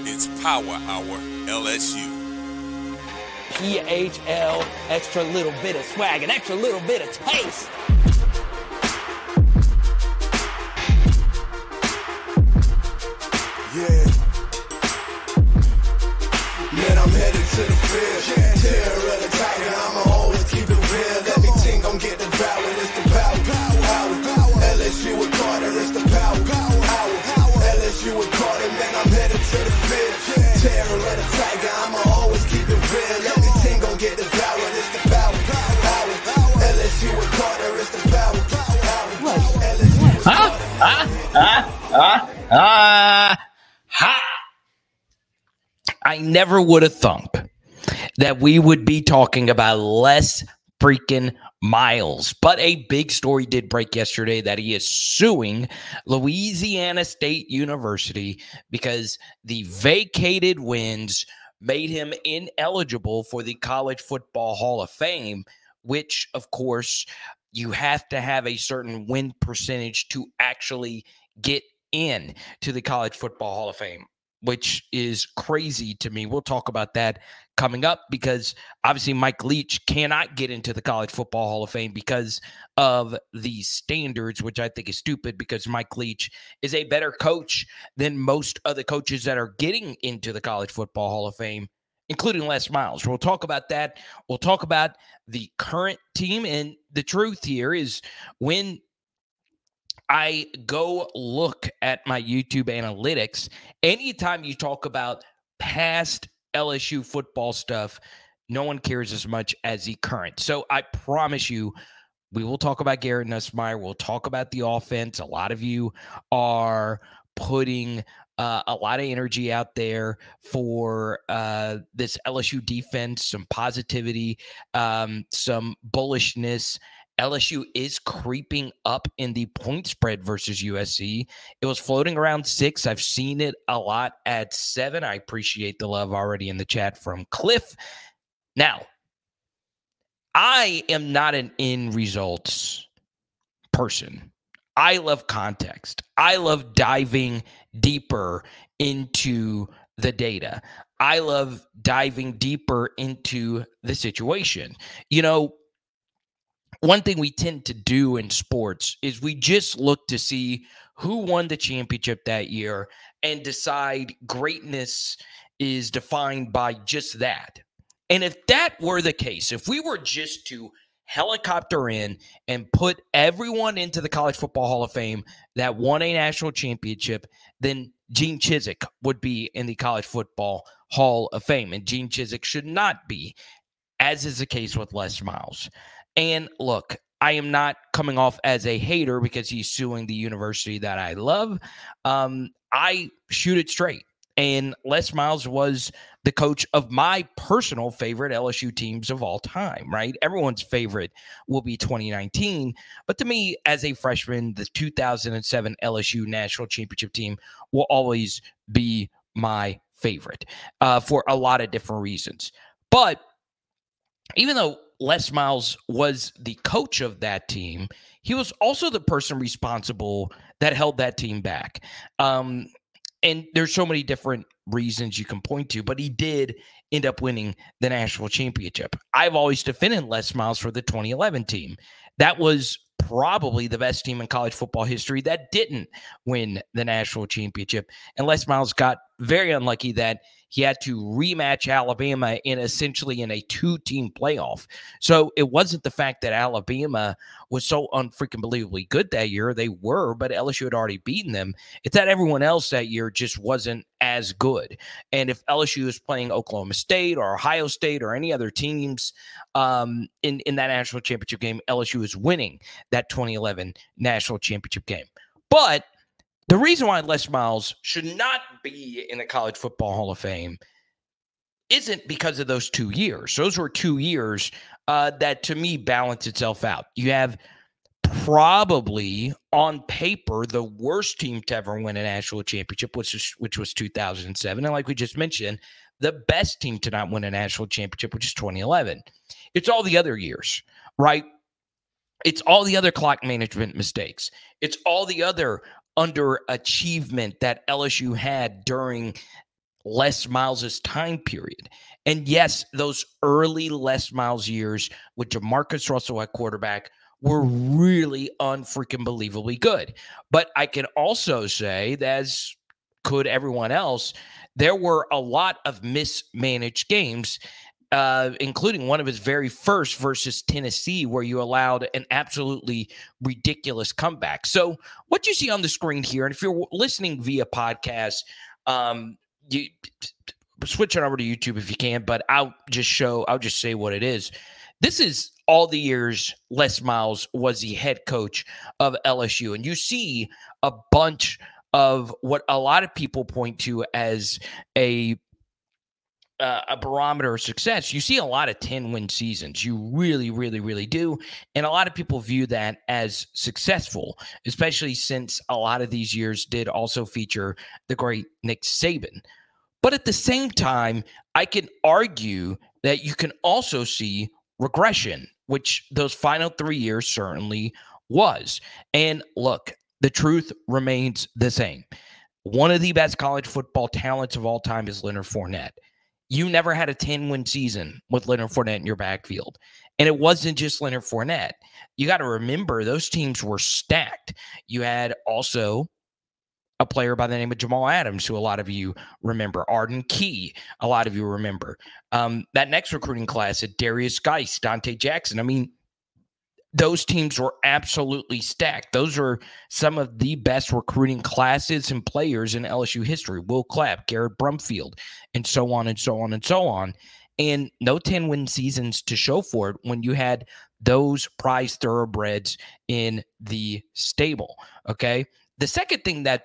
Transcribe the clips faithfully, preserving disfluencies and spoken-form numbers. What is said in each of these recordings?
It's Power Hour L S U. P H L, extra little bit of swag, an extra little bit of taste. Yeah. Man, I'm headed to the field. Yeah. Terror of the tiger, I'ma always keep it real. Everything gon' get devoured, it's the power, power, power. L S U with Carter, it's the power, power, power. L S U with Carter, man, I'm headed to the field. Yeah. Terror of the tiger, I'ma always keep it real. Everything gon' get devoured, it's the power, power, power. L S U with Carter, it's the power, power, power. L S U with Carter. Ah, ah, ah, ah. Ha! I never would have thunk that we would be talking about Les freaking Miles. But a big story did break yesterday that he is suing Louisiana State University because the vacated wins made him ineligible for the College Football Hall of Fame, which, of course, you have to have a certain win percentage to actually get in to the College Football Hall of Fame, which is crazy to me. We'll talk about that coming up because obviously Mike Leach cannot get into the College Football Hall of Fame because of the standards, which I think is stupid because Mike Leach is a better coach than most of the coaches that are getting into the College Football Hall of Fame, including Les Miles. We'll talk about that. We'll talk about the current team. And the truth here is when I go look at my YouTube analytics, anytime you talk about past L S U football stuff, no one cares as much as the current. So I promise you, we will talk about Garrett Nussmeier. We'll talk about the offense. A lot of you are putting uh, a lot of energy out there for uh, this L S U defense, some positivity, um, some bullishness. L S U is creeping up in the point spread versus U S C. It was floating around six. I've seen it a lot at seven. I appreciate the love already in the chat from Cliff. Now, I am not an end results person. I love context. I love diving deeper into the data. I love diving deeper into the situation. You know, one thing we tend to do in sports is we just look to see who won the championship that year and decide greatness is defined by just that. And if that were the case, if we were just to helicopter in and put everyone into the College Football Hall of Fame that won a national championship, then Gene Chizik would be in the College Football Hall of Fame. And Gene Chizik should not be, as is the case with Les Miles. And look, I am not coming off as a hater because he's suing the university that I love. Um, I shoot it straight. And Les Miles was the coach of my personal favorite L S U teams of all time, right? Everyone's favorite will be twenty nineteen. But to me, as a freshman, the two thousand seven L S U national championship team will always be my favorite uh, for a lot of different reasons. But even though Les Miles was the coach of that team, he was also the person responsible that held that team back. Um, and there's so many different reasons you can point to, but he did end up winning the national championship. I've always defended Les Miles for the twenty eleven team. That was probably the best team in college football history that didn't win the national championship. And Les Miles got very unlucky that he had to rematch Alabama in essentially in a two-team playoff. So it wasn't the fact that Alabama was so unfreaking believably good that year. They were, but L S U had already beaten them. It's that everyone else that year just wasn't as good. And if L S U is playing Oklahoma State or Ohio State or any other teams um, in, in that national championship game, L S U is winning that twenty eleven national championship game. But the reason why Les Miles should not be in the College Football Hall of Fame isn't because of those two years. Those were two years uh, that, to me, balance itself out. You have probably, on paper, the worst team to ever win a national championship, which was, which was two thousand seven. And like we just mentioned, the best team to not win a national championship, which is twenty eleven. It's all the other years, right? It's all the other clock management mistakes. It's all the other underachievement that L S U had during Les Miles' time period. And yes, those early Les Miles years with Jamarcus Russell at quarterback were really unfreaking believably good. But I can also say, as could everyone else, there were a lot of mismanaged games, uh, including one of his very first versus Tennessee, where you allowed an absolutely ridiculous comeback. So what you see on the screen here, and if you're listening via podcast, um, you switch it over to YouTube if you can, but I'll just show, I'll just say what it is. This is all the years Les Miles was the head coach of L S U. And you see a bunch of what a lot of people point to as a uh, a barometer of success. You see a lot of ten-win seasons. You really, really, really do. And a lot of people view that as successful, especially since a lot of these years did also feature the great Nick Saban. But at the same time, I can argue that you can also see regression, which those final three years certainly was. And look, the truth remains the same. One of the best college football talents of all time is Leonard Fournette. You never had a ten-win season with Leonard Fournette in your backfield. And it wasn't just Leonard Fournette. You got to remember, those teams were stacked. You had also a player by the name of Jamal Adams, who a lot of you remember. Arden Key, a lot of you remember. Um, that next recruiting class at Darius Geis, Dante Jackson. I mean, those teams were absolutely stacked. Those are some of the best recruiting classes and players in L S U history. Will Clapp, Garrett Brumfield, and so on and so on and so on. And no ten-win seasons to show for it when you had those prized thoroughbreds in the stable, okay? The second thing that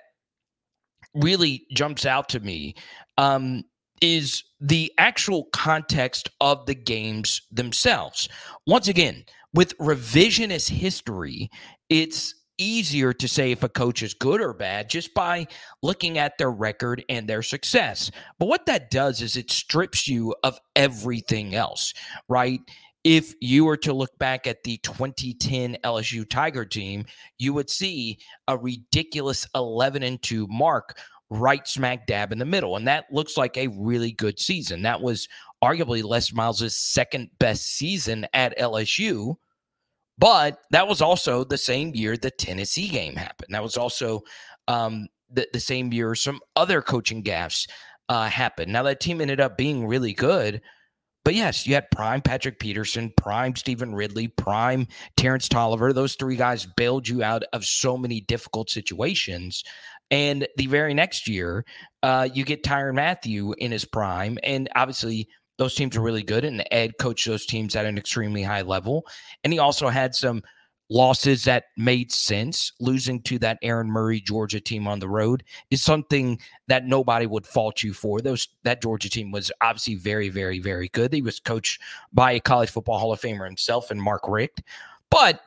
really jumps out to me um, is the actual context of the games themselves. Once again, with revisionist history, it's easier to say if a coach is good or bad just by looking at their record and their success. But what that does is it strips you of everything else, right? If you were to look back at the twenty ten L S U Tiger team, you would see a ridiculous eleven and two mark right smack dab in the middle. And that looks like a really good season. That was arguably Les Miles' second best season at L S U. But that was also the same year the Tennessee game happened. That was also um, the, the same year some other coaching gaffes uh, happened. Now, that team ended up being really good. But yes, you had prime Patrick Peterson, prime Stephen Ridley, prime Terrence Tolliver. Those three guys bailed you out of so many difficult situations. And the very next year, uh, you get Tyrann Mathieu in his prime. And obviously, those teams are really good, and Ed coached those teams at an extremely high level. And he also had some losses that made sense. Losing to that Aaron Murray Georgia team on the road is something that nobody would fault you for. Those That Georgia team was obviously very, very, very good. He was coached by a college football Hall of Famer himself and Mark Richt. But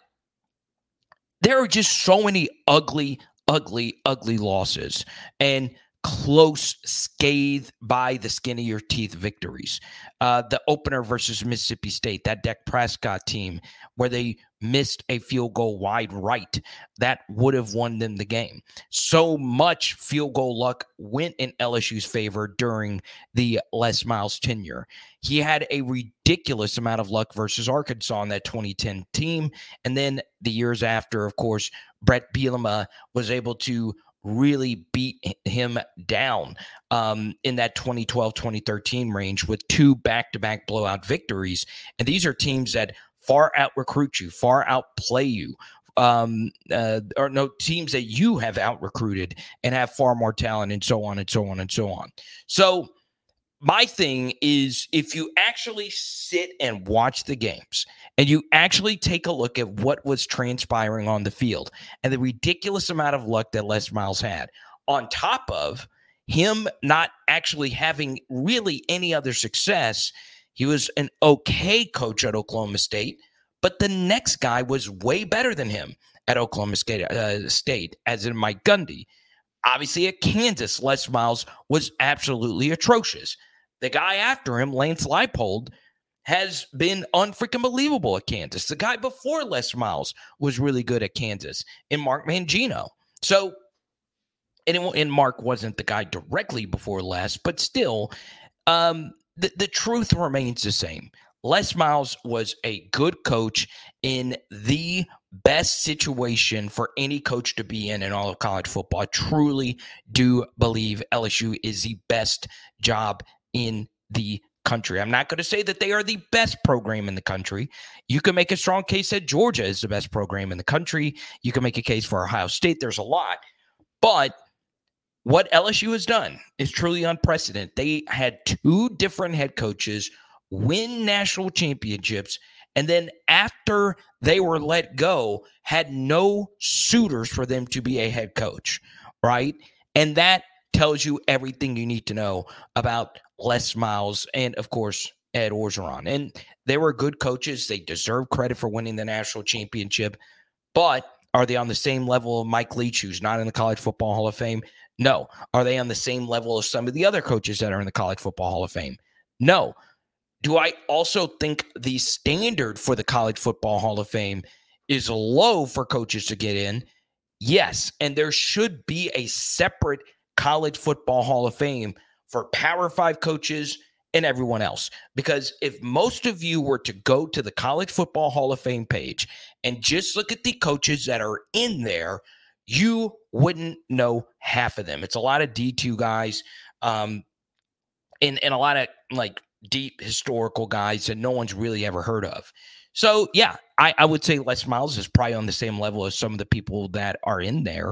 there are just so many ugly, ugly, ugly losses. And close, scathed by the skin of your teeth victories. Uh, the opener versus Mississippi State, that Dak Prescott team where they missed a field goal wide right, that would have won them the game. So much field goal luck went in L S U's favor during the Les Miles tenure. He had a ridiculous amount of luck versus Arkansas in that twenty ten team. And then the years after, of course, Brett Bielema was able to really beat him down um, in that twenty twelve twenty thirteen range with two back-to-back blowout victories. And these are teams that far out-recruit you, far outplay you, um, uh, or no, teams that you have out-recruited and have far more talent, and so on and so on and so on. So my thing is, if you actually sit and watch the games and you actually take a look at what was transpiring on the field and the ridiculous amount of luck that Les Miles had, on top of him not actually having really any other success, he was an okay coach at Oklahoma State, but the next guy was way better than him at Oklahoma State, uh, State as in Mike Gundy. Obviously, at Kansas, Les Miles was absolutely atrocious. The guy after him, Lance Leipold, has been unfreaking believable at Kansas. The guy before Les Miles was really good at Kansas, in Mark Mangino. So and, it, and Mark wasn't the guy directly before Les, but still, um, the, the truth remains the same. Les Miles was a good coach in the best situation for any coach to be in in all of college football. I truly do believe L S U is the best job in the country. I'm not going to say that they are the best program in the country. You can make a strong case that Georgia is the best program in the country. You can make a case for Ohio State. There's a lot. But what L S U has done is truly unprecedented. They had two different head coaches win national championships, and then after they were let go, had no suitors for them to be a head coach, right? And that tells you everything you need to know about Les Miles and, of course, Ed Orgeron. And they were good coaches. They deserve credit for winning the national championship. But are they on the same level of Mike Leach, who's not in the College Football Hall of Fame? No. Are they on the same level as some of the other coaches that are in the College Football Hall of Fame? No. Do I also think the standard for the College Football Hall of Fame is low for coaches to get in? Yes. And there should be a separate College Football Hall of Fame for Power Five coaches and everyone else. Because if most of you were to go to the College Football Hall of Fame page and just look at the coaches that are in there, you wouldn't know half of them. It's a lot of D two guys um, and, and a lot of like deep historical guys that no one's really ever heard of. So, yeah, I, I would say Les Miles is probably on the same level as some of the people that are in there.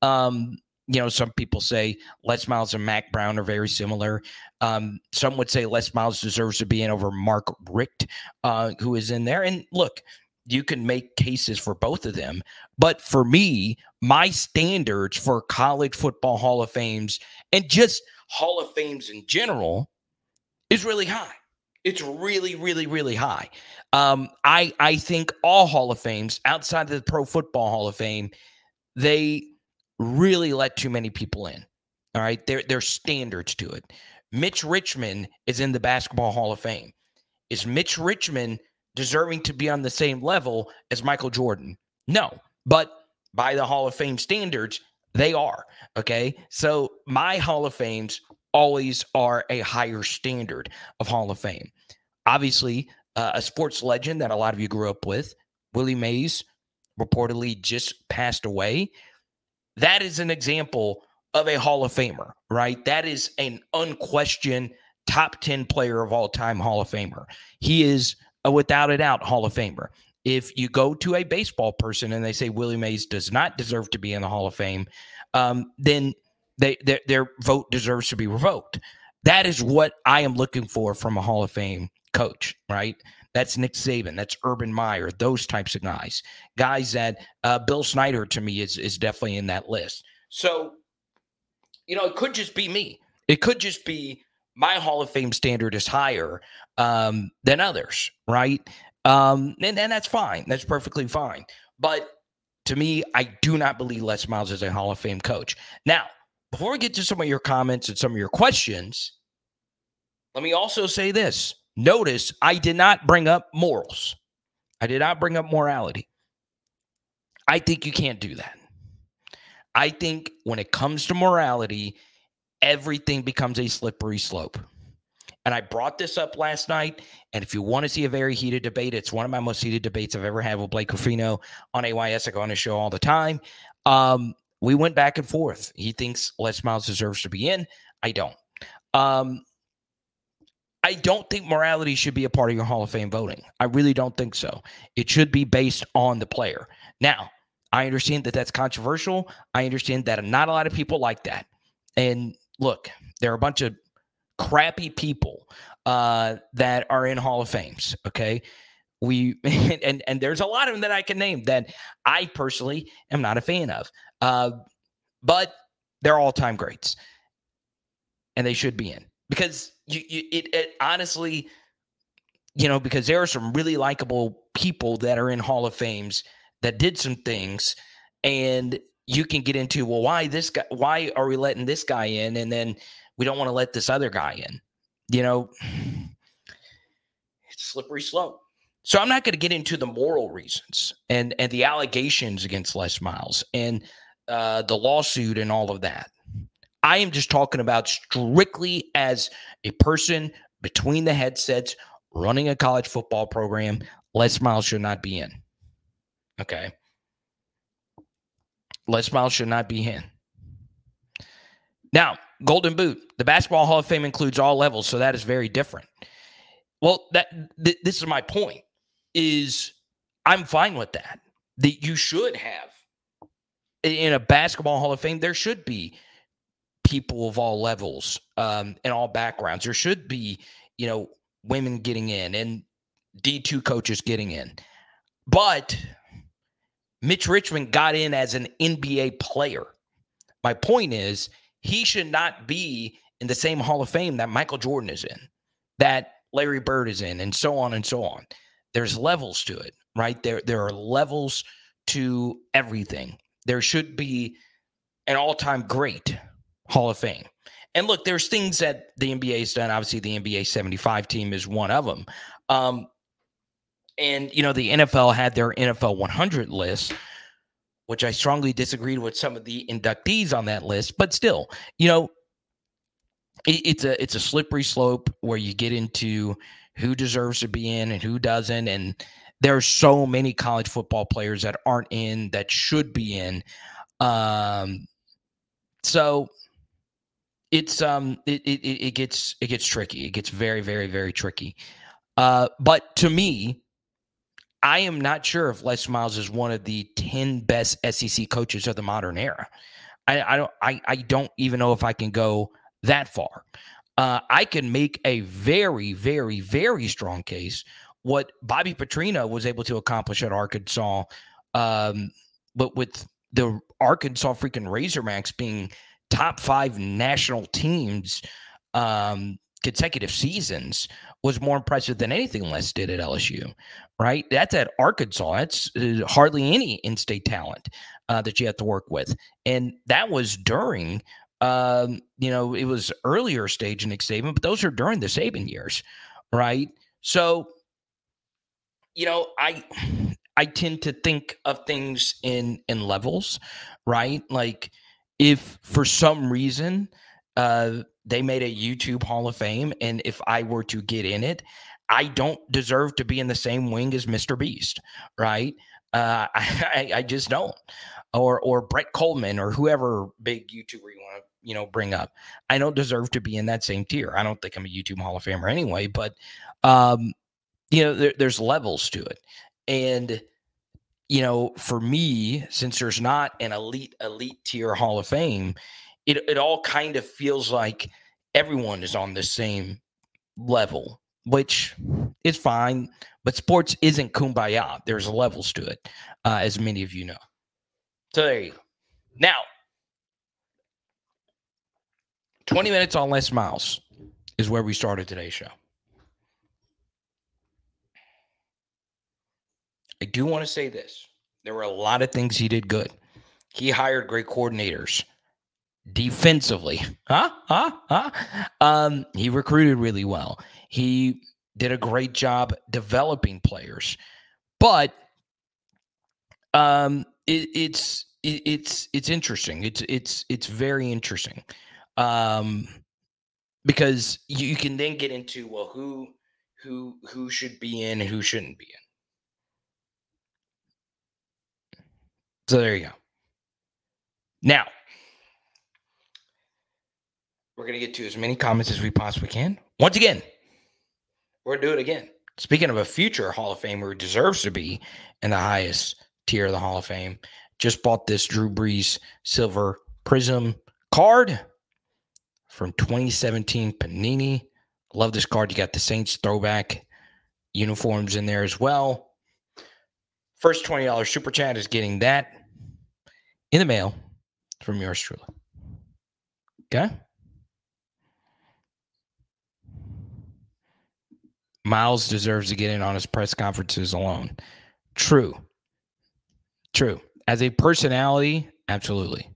Um, you know, some people say Les Miles and Mack Brown are very similar. Um, some would say Les Miles deserves to be in over Mark Richt, uh, who is in there. And look, you can make cases for both of them. But for me, my standards for College Football Hall of Fames and just Hall of Fames in general is really high. It's really, really, really high. Um, I I think all Hall of Fames outside of the Pro Football Hall of Fame, they really let too many people in. All right, there there's standards to it. Mitch Richmond is in the Basketball Hall of Fame. Is Mitch Richmond deserving to be on the same level as Michael Jordan? No, but by the Hall of Fame standards, they are. Okay, so my Hall of Fames always are a higher standard of Hall of Fame. Obviously, uh, a sports legend that a lot of you grew up with, Willie Mays, reportedly just passed away. That is an example of a Hall of Famer, right? That is an unquestioned top ten player of all time Hall of Famer. He is a without a doubt Hall of Famer. If you go to a baseball person and they say Willie Mays does not deserve to be in the Hall of Fame, um, then They, their, their vote deserves to be revoked. That is what I am looking for from a Hall of Fame coach, right? That's Nick Saban. That's Urban Meyer, those types of guys. Guys that uh, Bill Snyder, to me, is, is definitely in that list. So, you know, it could just be me. It could just be my Hall of Fame standard is higher um, than others, right? Um, and, and that's fine. That's perfectly fine. But to me, I do not believe Les Miles is a Hall of Fame coach. Now, before we get to some of your comments and some of your questions, let me also say this. Notice I did not bring up morals. I did not bring up morality. I think you can't do that. I think when it comes to morality, everything becomes a slippery slope. And I brought this up last night, and if you want to see a very heated debate, it's one of my most heated debates I've ever had with Blake Ruffino on A Y S. I go on his show all the time. Um, We went back and forth. He thinks Les Miles deserves to be in. I don't. Um, I don't think morality should be a part of your Hall of Fame voting. I really don't think so. It should be based on the player. Now, I understand that that's controversial. I understand that not a lot of people like that. And look, there are a bunch of crappy people uh, that are in Hall of Fames, okay? We and and there's a lot of them that I can name that I personally am not a fan of. Uh, but they're all-time greats, and they should be in because you, you it, it honestly, you know, because there are some really likable people that are in Hall of Fames that did some things, and you can get into, well, why this guy? Why are we letting this guy in, and then we don't want to let this other guy in? You know, it's a slippery slope. So I'm not going to get into the moral reasons and, and the allegations against Les Miles and uh, the lawsuit and all of that. I am just talking about strictly as a person between the headsets running a college football program. Les Miles should not be in. Okay. Les Miles should not be in. Now, Golden Boot. The Basketball Hall of Fame includes all levels, so that is very different. Well, that th- this is my point, is I'm fine with that. That you should have, in a Basketball Hall of Fame, there should be people of all levels um, and all backgrounds. There should be, you know, women getting in and D two coaches getting in. But Mitch Richmond got in as an N B A player. My point is, he should not be in the same Hall of Fame that Michael Jordan is in, that Larry Bird is in, and so on and so on. There's levels to it, right? There, there are levels to everything. There should be an all-time great Hall of Fame. And look, there's things that the N B A has done. Obviously, the N B A seventy-five team is one of them. Um, and, you know, the N F L had their N F L one hundred list, which I strongly disagreed with some of the inductees on that list. But still, you know, it, it's a it's a slippery slope where you get into who deserves to be in and who doesn't. And there are so many college football players that aren't in that should be in. Um, so it's um it, it it gets it gets tricky. It gets very, very, very tricky. Uh, but to me, I am not sure if Les Miles is one of the ten best S E C coaches of the modern era. I, I don't I, I don't even know if I can go that far. Uh, I can make a very, very, very strong case what Bobby Petrino was able to accomplish at Arkansas, um, but with the Arkansas freaking Razorbacks being top five national teams um, consecutive seasons was more impressive than anything Les did at L S U, right? That's at Arkansas. That's uh, hardly any in-state talent uh, that you have to work with. And that was during, um, you know, it was earlier stage in Nick Saban, but those are during the Saban years, right? So, you know, I I tend to think of things in in levels, right? Like if for some reason uh, they made a YouTube Hall of Fame, and if I were to get in it, I don't deserve to be in the same wing as Mister Beast, right? Uh, I, I just don't. Or or Brett Coleman or whoever big YouTuber you want to, you know, bring up. I don't deserve to be in that same tier. I don't think I'm a YouTube Hall of Famer anyway, but um, you know, there, there's levels to it. And you know, for me, since there's not an elite, elite tier Hall of Fame, it, it all kind of feels like everyone is on the same level, which is fine. But sports isn't kumbaya. There's levels to it, uh, as many of you know. So there you go. Now, twenty minutes on Les Miles is where we started today's show. I do want to say this. There were a lot of things he did good. He hired great coordinators defensively. Huh? Huh? Huh? Um, he recruited really well. He did a great job developing players. But um, it, it's it, it's it's interesting. It's it's it's very interesting. Um, because you, you can then get into, well, who who who should be in and who shouldn't be in. So there you go. Now, we're going to get to as many comments as we possibly can. Once again, we're going to do it again. Speaking of a future Hall of Famer who deserves to be in the highest tier of the Hall of Fame, just bought this Drew Brees Silver Prism card from twenty seventeen Panini. Love this card. You got the Saints throwback uniforms in there as well. First twenty dollars super chat is getting that in the mail from yours truly. Okay? Miles deserves to get in on his press conferences alone. True. True. As a personality, absolutely.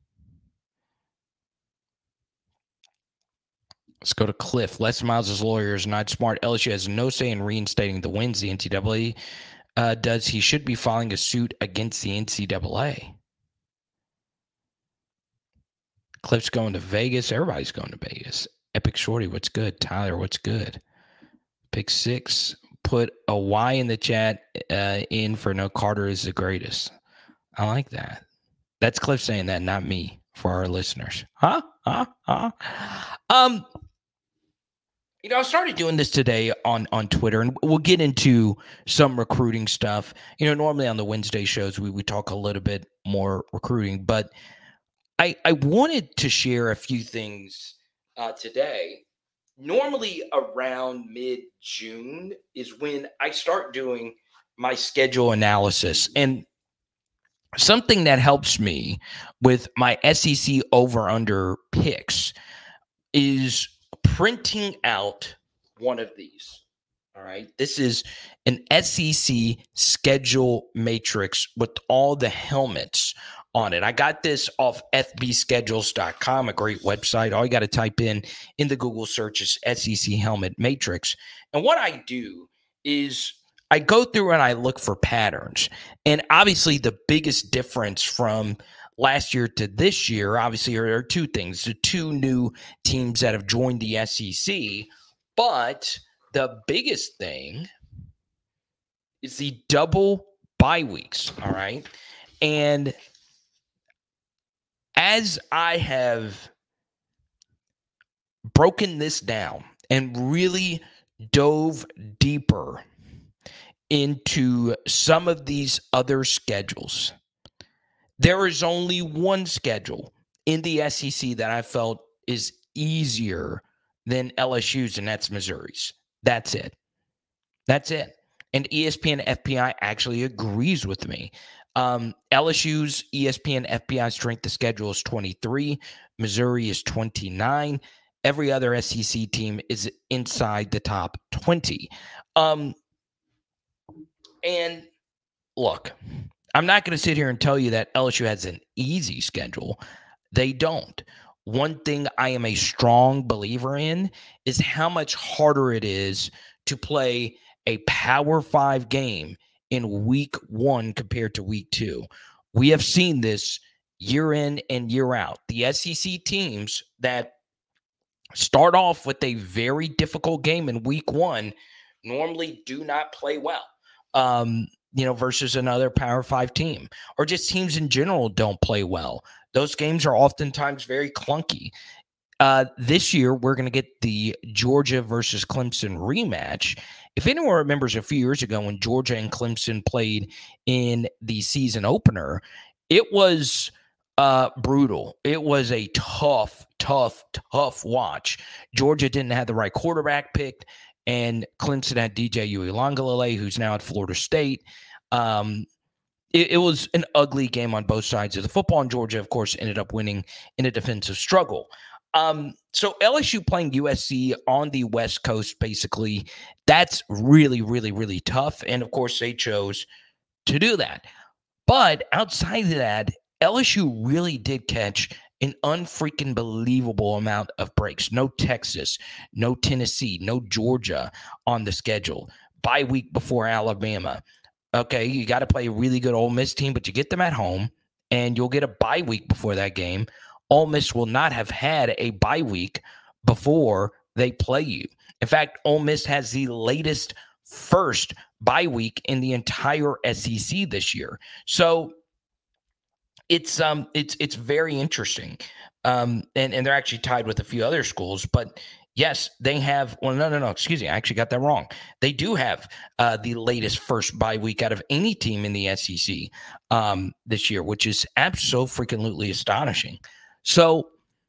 Let's go to Cliff. Les Miles' lawyer is not smart. L S U has no say in reinstating the wins the N C double A uh, does. He should be filing a suit against the N C double A. Cliff's going to Vegas. Everybody's going to Vegas. Epic Shorty, what's good? Tyler, what's good? Pick six. Put a Y in the chat uh, in for no Carter is the greatest. I like that. That's Cliff saying that, not me, for our listeners. Huh? Huh? Huh? Um, you know, I started doing this today on, on Twitter, and we'll get into some recruiting stuff. You know, normally on the Wednesday shows, we, we talk a little bit more recruiting, but I, I wanted to share a few things uh, today. Normally around mid-June is when I start doing my schedule analysis. And something that helps me with my S E C over-under picks is printing out one of these. All right. This is an S E C schedule matrix with all the helmets on it. I got this off F B schedules dot com, a great website. All you got to type in in the Google search is S E C helmet matrix. And what I do is I go through and I look for patterns. And obviously the biggest difference from last year to this year, obviously, are, are two things. The two new teams that have joined the S E C. But the biggest thing is the double bye weeks. All right. And as I have broken this down and really dove deeper into some of these other schedules, there is only one schedule in the S E C that I felt is easier than L S U's, and that's Missouri's. That's it. That's it. And E S P N F P I actually agrees with me. Um, L S U's E S P N F P I strength of schedule is twenty-three. Missouri is twenty-nine. Every other S E C team is inside the top twenty. Um, and look, I'm not going to sit here and tell you that L S U has an easy schedule. They don't. One thing I am a strong believer in is how much harder it is to play a Power Five game in week one compared to week two. We have seen this year in and year out. The S E C teams that start off with a very difficult game in week one normally do not play well, um, you know, versus another Power Five team, or just teams in general don't play well. Those games are oftentimes very clunky. Uh, this year, we're going to get the Georgia versus Clemson rematch. If anyone remembers a few years ago when Georgia and Clemson played in the season opener, it was uh, brutal. It was a tough, tough, tough watch. Georgia didn't have the right quarterback picked, and Clemson had D J Uiagalelei, who's now at Florida State. Um, it, it was an ugly game on both sides of the football, and Georgia, of course, ended up winning in a defensive struggle. Um, so L S U playing U S C on the West Coast, basically, that's really, really, really tough. And of course, they chose to do that. But outside of that, L S U really did catch an unfreaking believable amount of breaks. No Texas, no Tennessee, no Georgia on the schedule. Bye week before Alabama. Okay, you got to play a really good Ole Miss team, but you get them at home, and you'll get a bye week before that game. Ole Miss will not have had a bye week before they play you. In fact, Ole Miss has the latest first bye week in the entire S E C this year. So it's um it's it's very interesting. Um, and, and they're actually tied with a few other schools. But yes, they have – well, no, no, no. Excuse me. I actually got that wrong. They do have uh, the latest first bye week out of any team in the S E C um, this year, which is absolutely astonishing. So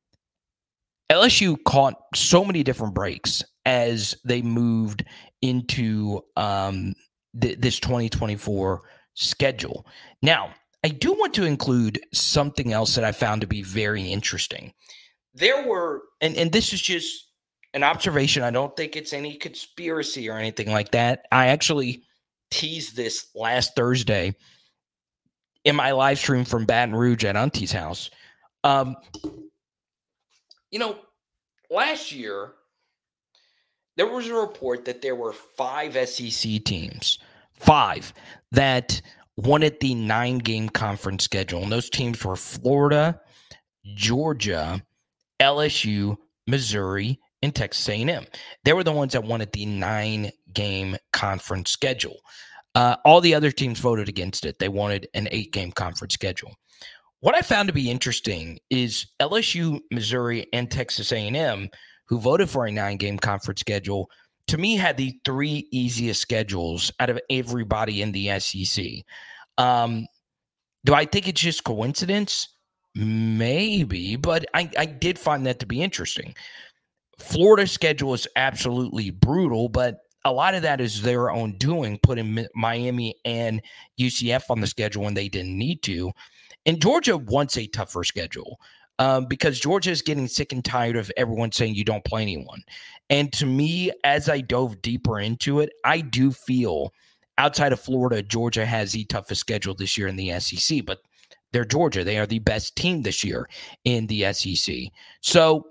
L S U caught so many different breaks as they moved into um, th- this twenty twenty-four schedule. Now, I do want to include something else that I found to be very interesting. There were, and, and this is just an observation. I don't think it's any conspiracy or anything like that. I actually teased this last Thursday in my live stream from Baton Rouge at Auntie's house. Um, you know, last year, there was a report that there were five S E C teams, five, that wanted the nine-game conference schedule. And those teams were Florida, Georgia, L S U, Missouri, and Texas A and M. They were the ones that wanted the nine-game conference schedule. Uh, all the other teams voted against it. They wanted an eight-game conference schedule. What I found to be interesting is L S U, Missouri, and Texas A and M, who voted for a nine-game conference schedule, to me had the three easiest schedules out of everybody in the S E C. Um, do I think it's just coincidence? Maybe, but I, I did find that to be interesting. Florida's schedule is absolutely brutal, but a lot of that is their own doing, putting Miami and U C F on the schedule when they didn't need to. And Georgia wants a tougher schedule um, because Georgia is getting sick and tired of everyone saying you don't play anyone. And to me, as I dove deeper into it, I do feel outside of Florida, Georgia has the toughest schedule this year in the S E C, but they're Georgia. They are the best team this year in the S E C. So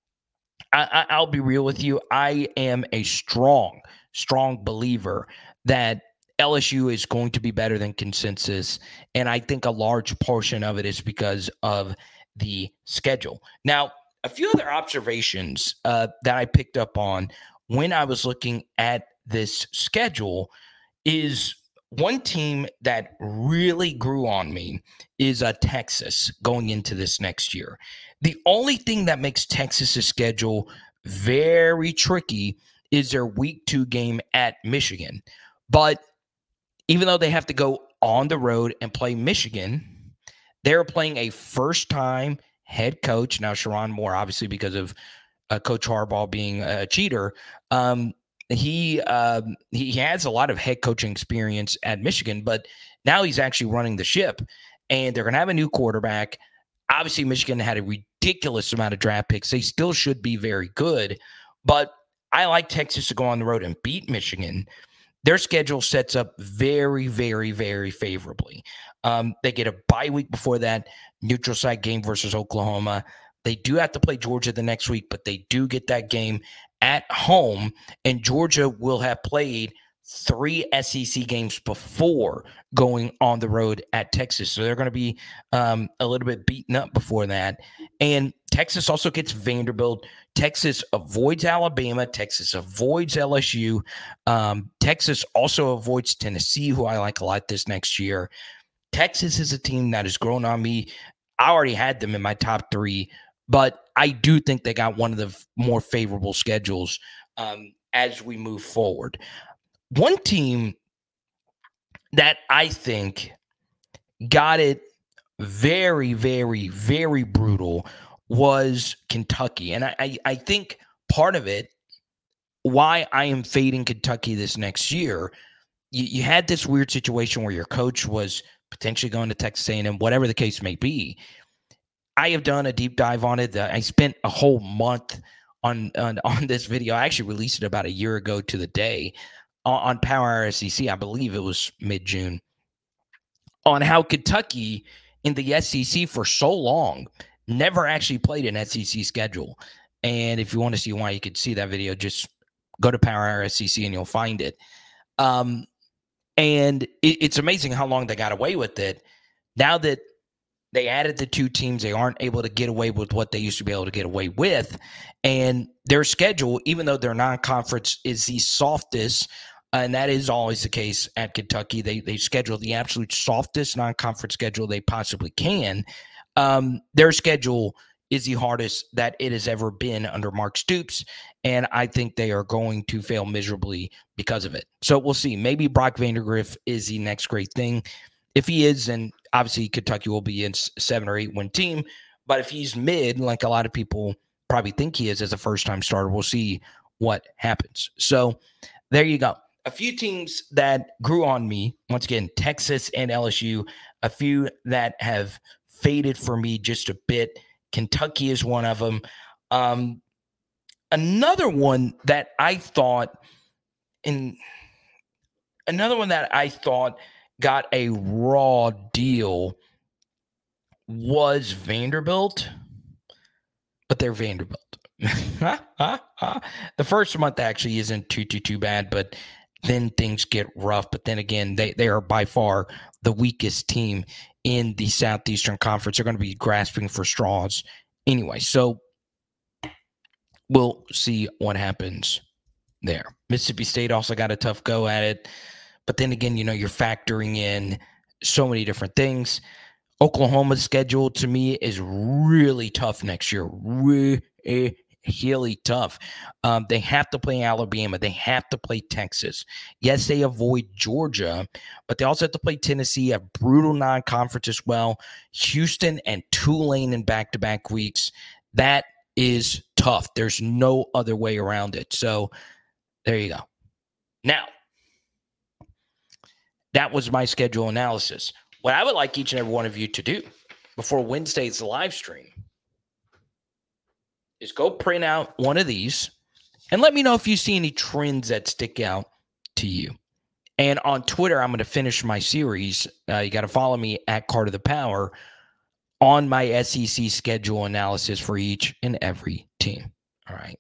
I, I, I'll be real with you. I am a strong, strong believer that L S U is going to be better than consensus, and I think a large portion of it is because of the schedule. Now, a few other observations uh, that I picked up on when I was looking at this schedule is one team that really grew on me is uh, Texas going into this next year. The only thing that makes Texas's schedule very tricky is their week two game at Michigan. But even though they have to go on the road and play Michigan, they're playing a first-time head coach. Now, Sherrone Moore, obviously because of uh, Coach Harbaugh being a cheater, um, he um, he has a lot of head coaching experience at Michigan, but now he's actually running the ship, and they're going to have a new quarterback. Obviously, Michigan had a ridiculous amount of draft picks. They still should be very good, but I like Texas to go on the road and beat Michigan. Their schedule sets up very, very, very favorably. Um, they get a bye week before that, neutral site game versus Oklahoma. They do have to play Georgia the next week, but they do get that game at home, and Georgia will have played three S E C games before going on the road at Texas. So they're going to be um, a little bit beaten up before that. And Texas also gets Vanderbilt. Texas avoids Alabama. Texas avoids L S U. Um, Texas also avoids Tennessee, who I like a lot this next year. Texas is a team that has grown on me. I already had them in my top three, but I do think they got one of the more favorable schedules um, as we move forward. One team that I think got it very, very, very brutal was Kentucky. And I, I, I think part of it, why I am fading Kentucky this next year, you, you had this weird situation where your coach was potentially going to Texas A and M, whatever the case may be. I have done a deep dive on it. I spent a whole month on, on, on this video. I actually released it about a year ago to the day on Power Hour S E C. I believe it was mid-June, on how Kentucky in the S E C for so long never actually played an S E C schedule. And if you want to see why, you could see that video. Just go to Power Hour S E C and you'll find it. Um, and it, it's amazing how long they got away with it. Now that they added the two teams, they aren't able to get away with what they used to be able to get away with. And their schedule, even though their non-conference is the softest, and that is always the case at Kentucky, they they schedule the absolute softest non-conference schedule they possibly can. Um, their schedule is the hardest that it has ever been under Mark Stoops, and I think they are going to fail miserably because of it. So we'll see. Maybe Brock Vandagriff is the next great thing. If he is, then obviously Kentucky will be in seven or eight win team. But if he's mid, like a lot of people probably think he is as a first-time starter, we'll see what happens. So there you go. A few teams that grew on me, once again, Texas and L S U, a few that have faded for me just a bit. Kentucky is one of them. Um, another one that I thought, in another one that I thought got a raw deal was Vanderbilt, but they're Vanderbilt. The first month actually isn't too, too, too bad, but then things get rough. But then again, they, they are by far the weakest team in the Southeastern Conference are going to be grasping for straws anyway. So we'll see what happens there. Mississippi State also got a tough go at it. But then again, you know, you're factoring in so many different things. Oklahoma's schedule to me is really tough next year. Really tough. Um, they have to play Alabama. They have to play Texas. Yes, they avoid Georgia, but they also have to play Tennessee, a brutal non-conference as well. Houston and Tulane in back-to-back weeks. That is tough. There's no other way around it. So there you go. Now, that was my schedule analysis. What I would like each and every one of you to do before Wednesday's live stream is go print out one of these and let me know if you see any trends that stick out to you. And on Twitter, I'm going to finish my series. Uh, you got to follow me at Card of the Power on my S E C schedule analysis for each and every team. All right.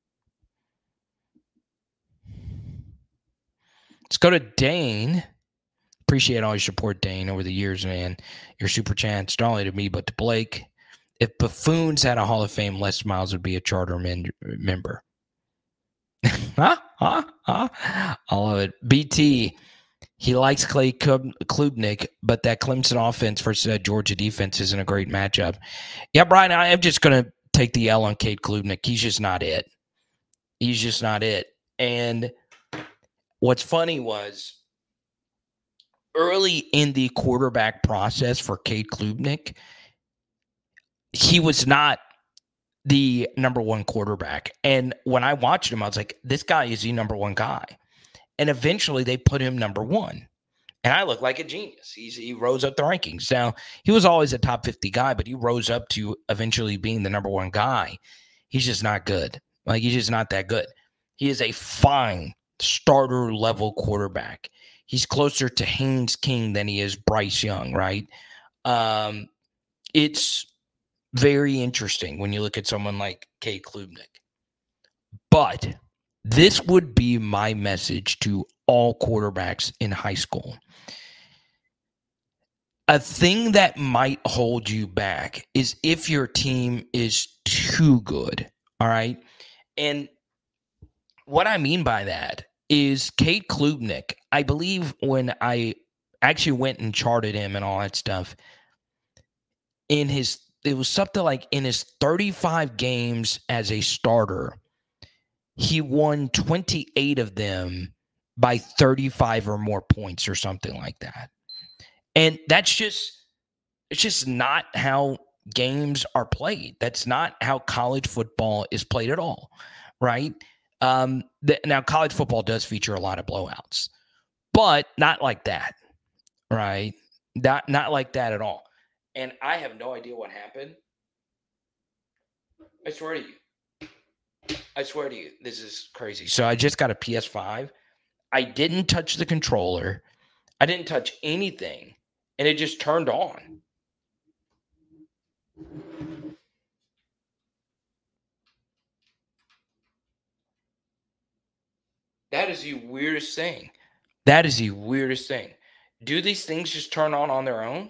Let's go to Dane. Appreciate all your support, Dane, over the years, man. Your super chats, not only to me, but to Blake. If Buffoons had a Hall of Fame, Les Miles would be a charter men- member. huh? Huh? Huh? I love it. B T, he likes Clay Klubnik, but that Clemson offense versus that Georgia defense isn't a great matchup. Yeah, Brian, I am just going to take the L on Cade Klubnik. He's just not it. He's just not it. And what's funny was, early in the quarterback process for Cade Klubnik, he was not the number one quarterback. And when I watched him, I was like, this guy is the number one guy. And eventually they put him number one. And I look like a genius. He's, he rose up the rankings. Now, he was always a top fifty guy, but he rose up to eventually being the number one guy. He's just not good. Like, he's just not that good. He is a fine starter level quarterback. He's closer to Haynes King than he is Bryce Young, right? Um, it's very interesting when you look at someone like Cade Klubnik. But this would be my message to all quarterbacks in high school. A thing that might hold you back is if your team is too good, all right? And what I mean by that is Cade Klubnik, I believe when I actually went and charted him and all that stuff, in his, it was something like in his thirty-five games as a starter, he won twenty-eight of them by thirty-five or more points or something like that. And that's just, it's just not how games are played. That's not how college football is played at all, right? Um, the, now, college football does feature a lot of blowouts, but not like that, right? Not, not like that at all. And I have no idea what happened. I swear to you. I swear to you, this is crazy. So I just got a P S five. I didn't touch the controller. I didn't touch anything, and it just turned on. That is the weirdest thing. That is the weirdest thing. Do these things just turn on on their own?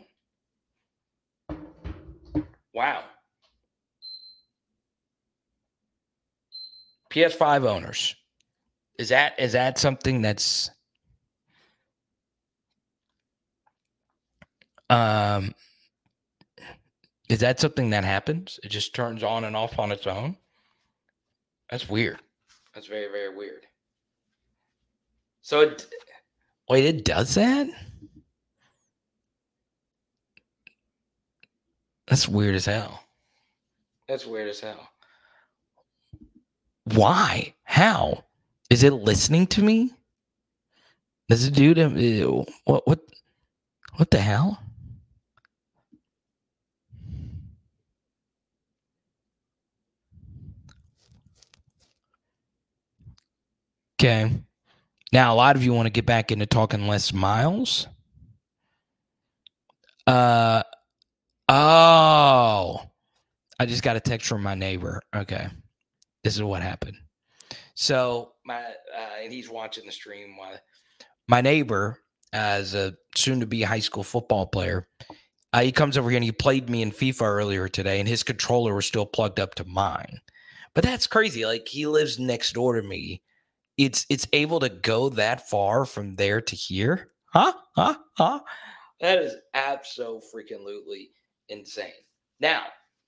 Wow. P S five owners. Is that is that something that's um is that something that happens? It just turns on and off on its own? That's weird. That's very, very weird. So it wait, it does that? That's weird as hell. That's weird as hell. Why? How? Is it listening to me? Does it do to what what what the hell? Okay. Now, a lot of you want to get back into talking Les Miles. Uh, oh, I just got a text from my neighbor. Okay. This is what happened. So, my uh, and he's watching the stream. My, my neighbor, as a soon-to-be high school football player, Uh, he comes over here and he played me in FIFA earlier today, and his controller was still plugged up to mine. But that's crazy. Like, he lives next door to me. It's it's able to go that far from there to here. Huh? Huh? Huh? That is abso-freaking-lutely insane. Now,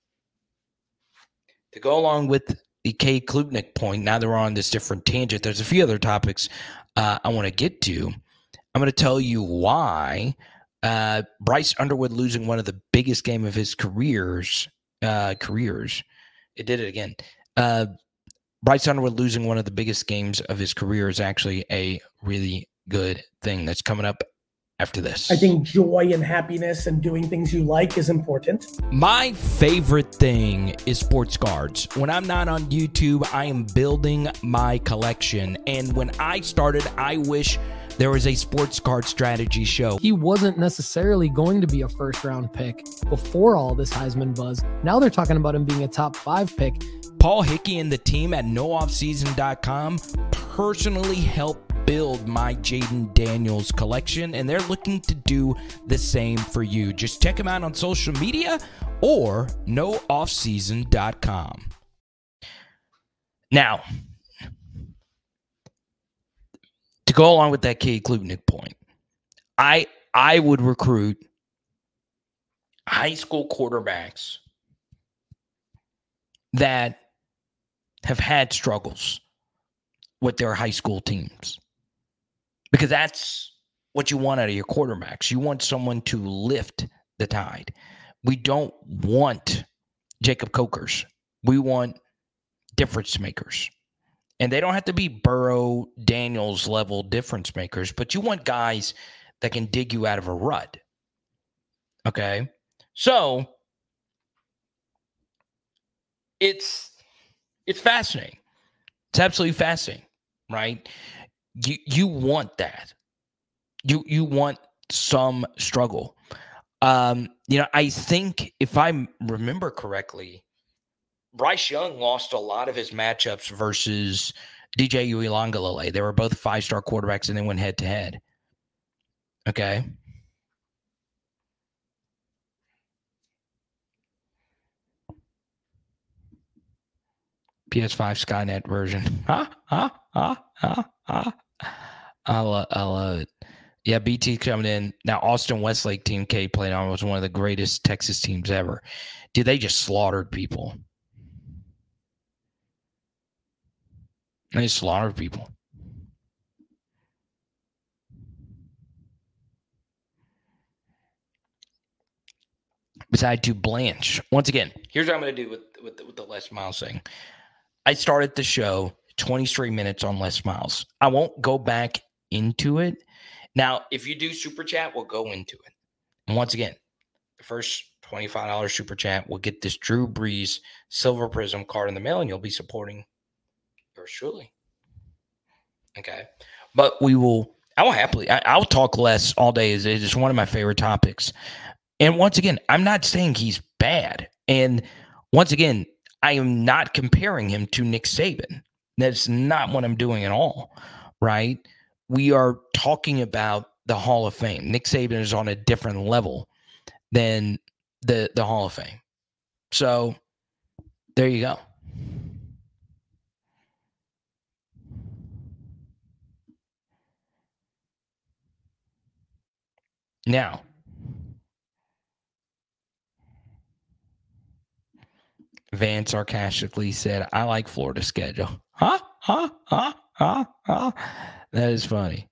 to go along with the K. Klubnik point, now that we're on this different tangent, there's a few other topics uh, I want to get to. I'm going to tell you why uh, Bryce Underwood losing one of the biggest game of his careers, uh, careers. It did it again. Uh, Bryce Underwood losing one of the biggest games of his career is actually a really good thing that's coming up after this. I think joy and happiness and doing things you like is important. My favorite thing is sports cards. When I'm not on YouTube, I am building my collection. And when I started, I wish there was a sports card strategy show. He wasn't necessarily going to be a first round pick before all this Heisman buzz. Now they're talking about him being a top five pick. Paul Hickey and the team at no off season dot com personally helped build my Jaden Daniels collection, and they're looking to do the same for you. Just check them out on social media or no off season dot com. Now, to go along with that K. Klubnik point, I I would recruit high school quarterbacks that have had struggles with their high school teams, because that's what you want out of your quarterbacks. You want someone to lift the tide. We don't want Jacob Cokers. We want difference makers. And they don't have to be Burrow, Daniels level difference makers, but you want guys that can dig you out of a rut. Okay? So it's it's fascinating. It's absolutely fascinating, right? You you want that. You you want some struggle. Um, you know, I think if I remember correctly, Bryce Young lost a lot of his matchups versus D J Uiagalelei. They were both five-star quarterbacks, and they went head-to-head. Okay? P S five Skynet version. Huh? Huh? Huh? Huh? Huh? I love, I love it. Yeah, B T coming in. Now, Austin Westlake Team K played on was one of the greatest Texas teams ever. Dude, they just slaughtered people. They slaughtered people. Beside to Blanche. Once again, here's what I'm going to do with, with, the, with the Les Miles thing. I started the show twenty straight minutes on Les Miles. I won't go back into it. Now, if you do Super Chat, we'll go into it. And once again, the first twenty-five dollars Super Chat will get this Drew Brees Silver Prism card in the mail, and you'll be supporting yours truly. Okay. But we will, I will happily, I, I'll talk less all day. It's just one of my favorite topics. And once again, I'm not saying he's bad. And once again, I am not comparing him to Nick Saban. That's not what I'm doing at all, right? We are talking about the Hall of Fame. Nick Saban is on a different level than the, the Hall of Fame. So there you go. Now, Van sarcastically said, I like Florida's schedule. Huh? Huh? Huh? Huh? Huh? That is funny.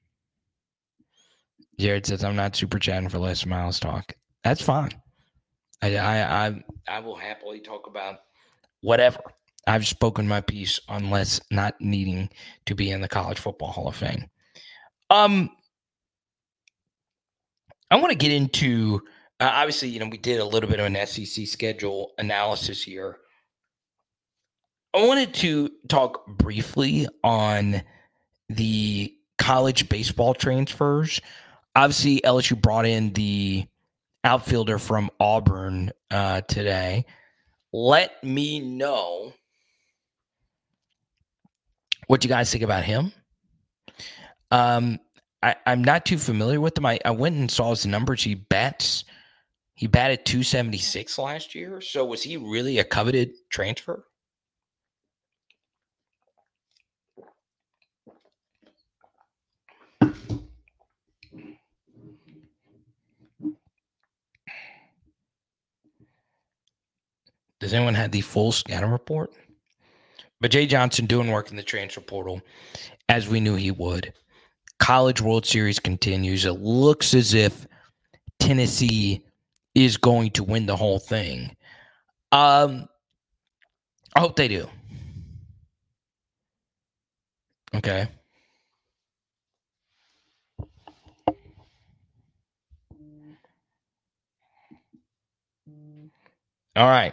Jared says, I'm not super chatting for Les Miles talk. That's fine. I, I, I, I will happily talk about whatever. I've spoken my piece on Les not needing to be in the College Football Hall of Fame. Um, I want to get into, uh, obviously, you know, we did a little bit of an S E C schedule analysis here. I wanted to talk briefly on the college baseball transfers. Obviously, L S U brought in the outfielder from Auburn uh, today. Let me know what you guys think about him. Um, I, I'm not too familiar with him. I, I went and saw his numbers. He bats He batted two seventy-six last year. So was he really a coveted transfer? Does anyone have the full scouting report? But Jay Johnson doing work in the transfer portal, as we knew he would. College World Series continues. It looks as if Tennessee is going to win the whole thing. Um, I hope they do. Okay. All right.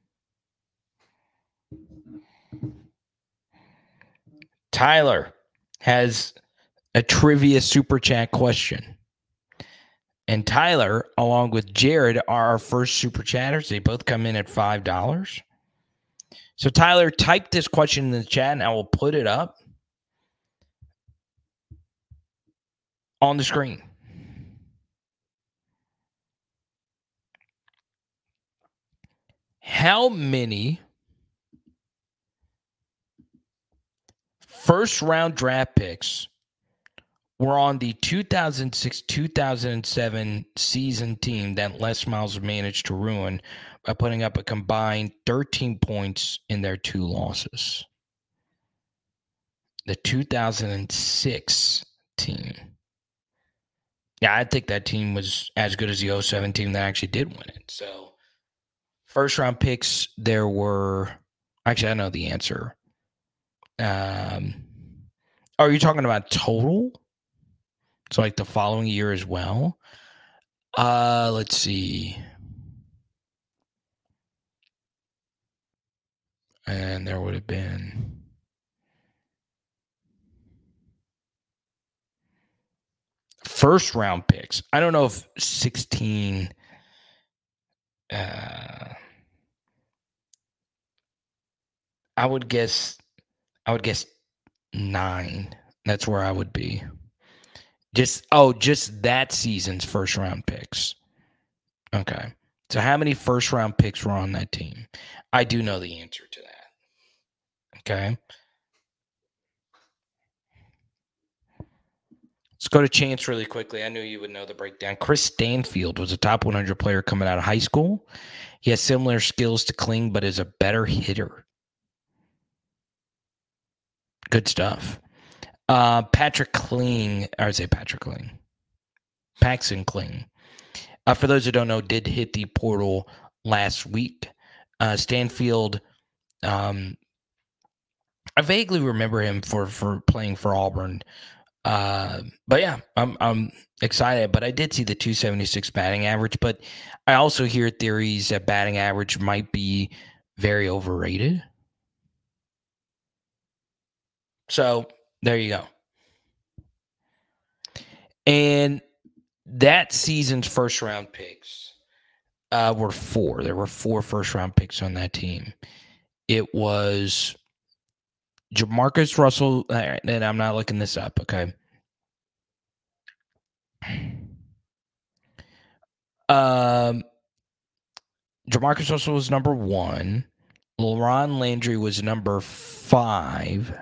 Tyler has a trivia super chat question. And Tyler, along with Jared, are our first super chatters. They both come in at five dollars. So Tyler, type this question in the chat and I will put it up on the screen. How many first round draft picks were on the two thousand six two thousand seven season team that Les Miles managed to ruin by putting up a combined thirteen points in their two losses? The two thousand six team. Yeah, I think that team was as good as the oh seven team that actually did win it. So, first round picks, there were actually, I know the answer. Um, are you talking about total? So like the following year as well? Uh, let's see. And there would have been first round picks. I don't know if sixteen uh I would guess I would guess nine. That's where I would be. Just oh, just that season's first round picks. Okay. So how many first round picks were on that team? I do know the answer to that. Okay. Let's go to Chance really quickly. I knew you would know the breakdown. Chris Stanfield was a top one hundred player coming out of high school. He has similar skills to Kling, but is a better hitter. Good stuff. Uh, Patrick Kling, or I say Patrick Kling, Paxton Kling. Uh, for those who don't know, did hit the portal last week. Uh, Stanfield, um, I vaguely remember him for, for playing for Auburn. Uh, but yeah, I'm I'm excited. But I did see the two seventy-six batting average. But I also hear theories that batting average might be very overrated. So there you go. And that season's first round picks uh, were four. There were four first round picks on that team. It was Jamarcus Russell, and I'm not looking this up, okay? Um, Jamarcus Russell was number one. LaRon Landry was number five.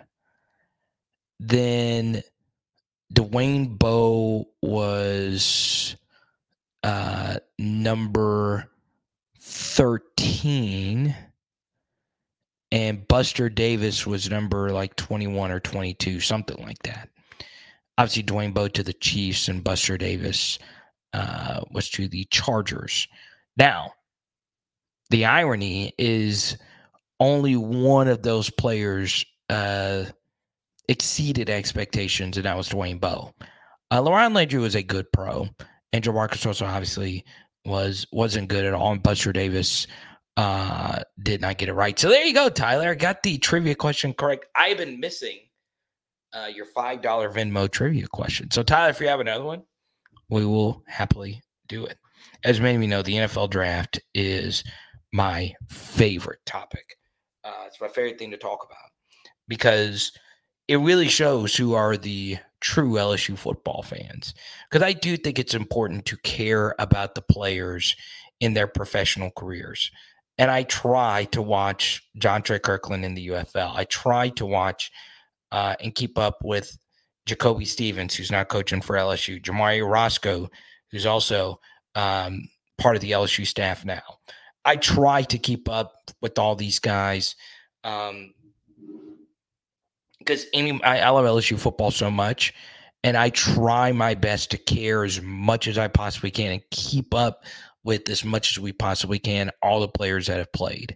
Then Dwayne Bowe was uh, number thirteen. And Buster Davis was number like twenty-one or twenty-two, something like that. Obviously, Dwayne Bowe to the Chiefs and Buster Davis uh, was to the Chargers. Now, the irony is only one of those players uh, exceeded expectations, and that was Dwayne Bowe. Uh, LaRon Landry was a good pro, and Jamarcus Russell obviously was, wasn't good at all, and Buster Davis Uh, did not get it right. So there you go, Tyler. Got the trivia question correct. I've been missing uh, your five dollar Venmo trivia question. So, Tyler, if you have another one, we will happily do it. As many of you know, the N F L draft is my favorite topic. Uh, it's my favorite thing to talk about because it really shows who are the true L S U football fans. Because I do think it's important to care about the players in their professional careers. And I try to watch John Trey Kirkland in the U F L. I try to watch uh, and keep up with Jacoby Stevens, who's not coaching for L S U, Jamari Roscoe, who's also um, part of the L S U staff now. I try to keep up with all these guys um, because any I, I love L S U football so much, and I try my best to care as much as I possibly can and keep up with as much as we possibly can all the players that have played.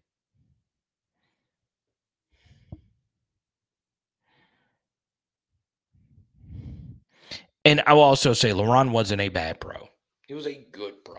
And I will also say LeBron wasn't a bad pro. He was a good pro.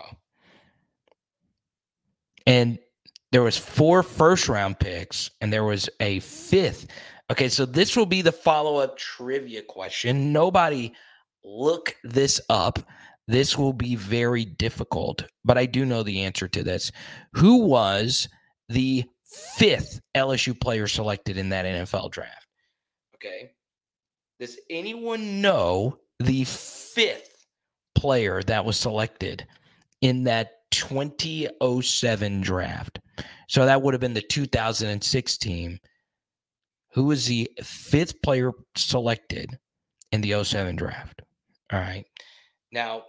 And there was four first-round picks, and there was a fifth. Okay, so this will be the follow-up trivia question. Nobody look this up. This will be very difficult, but I do know the answer to this. Who was the fifth L S U player selected in that N F L draft? Okay. Does anyone know the fifth player that was selected in that twenty oh seven draft? So that would have been the two thousand six team. Who was the fifth player selected in the oh seven draft? All right. Now,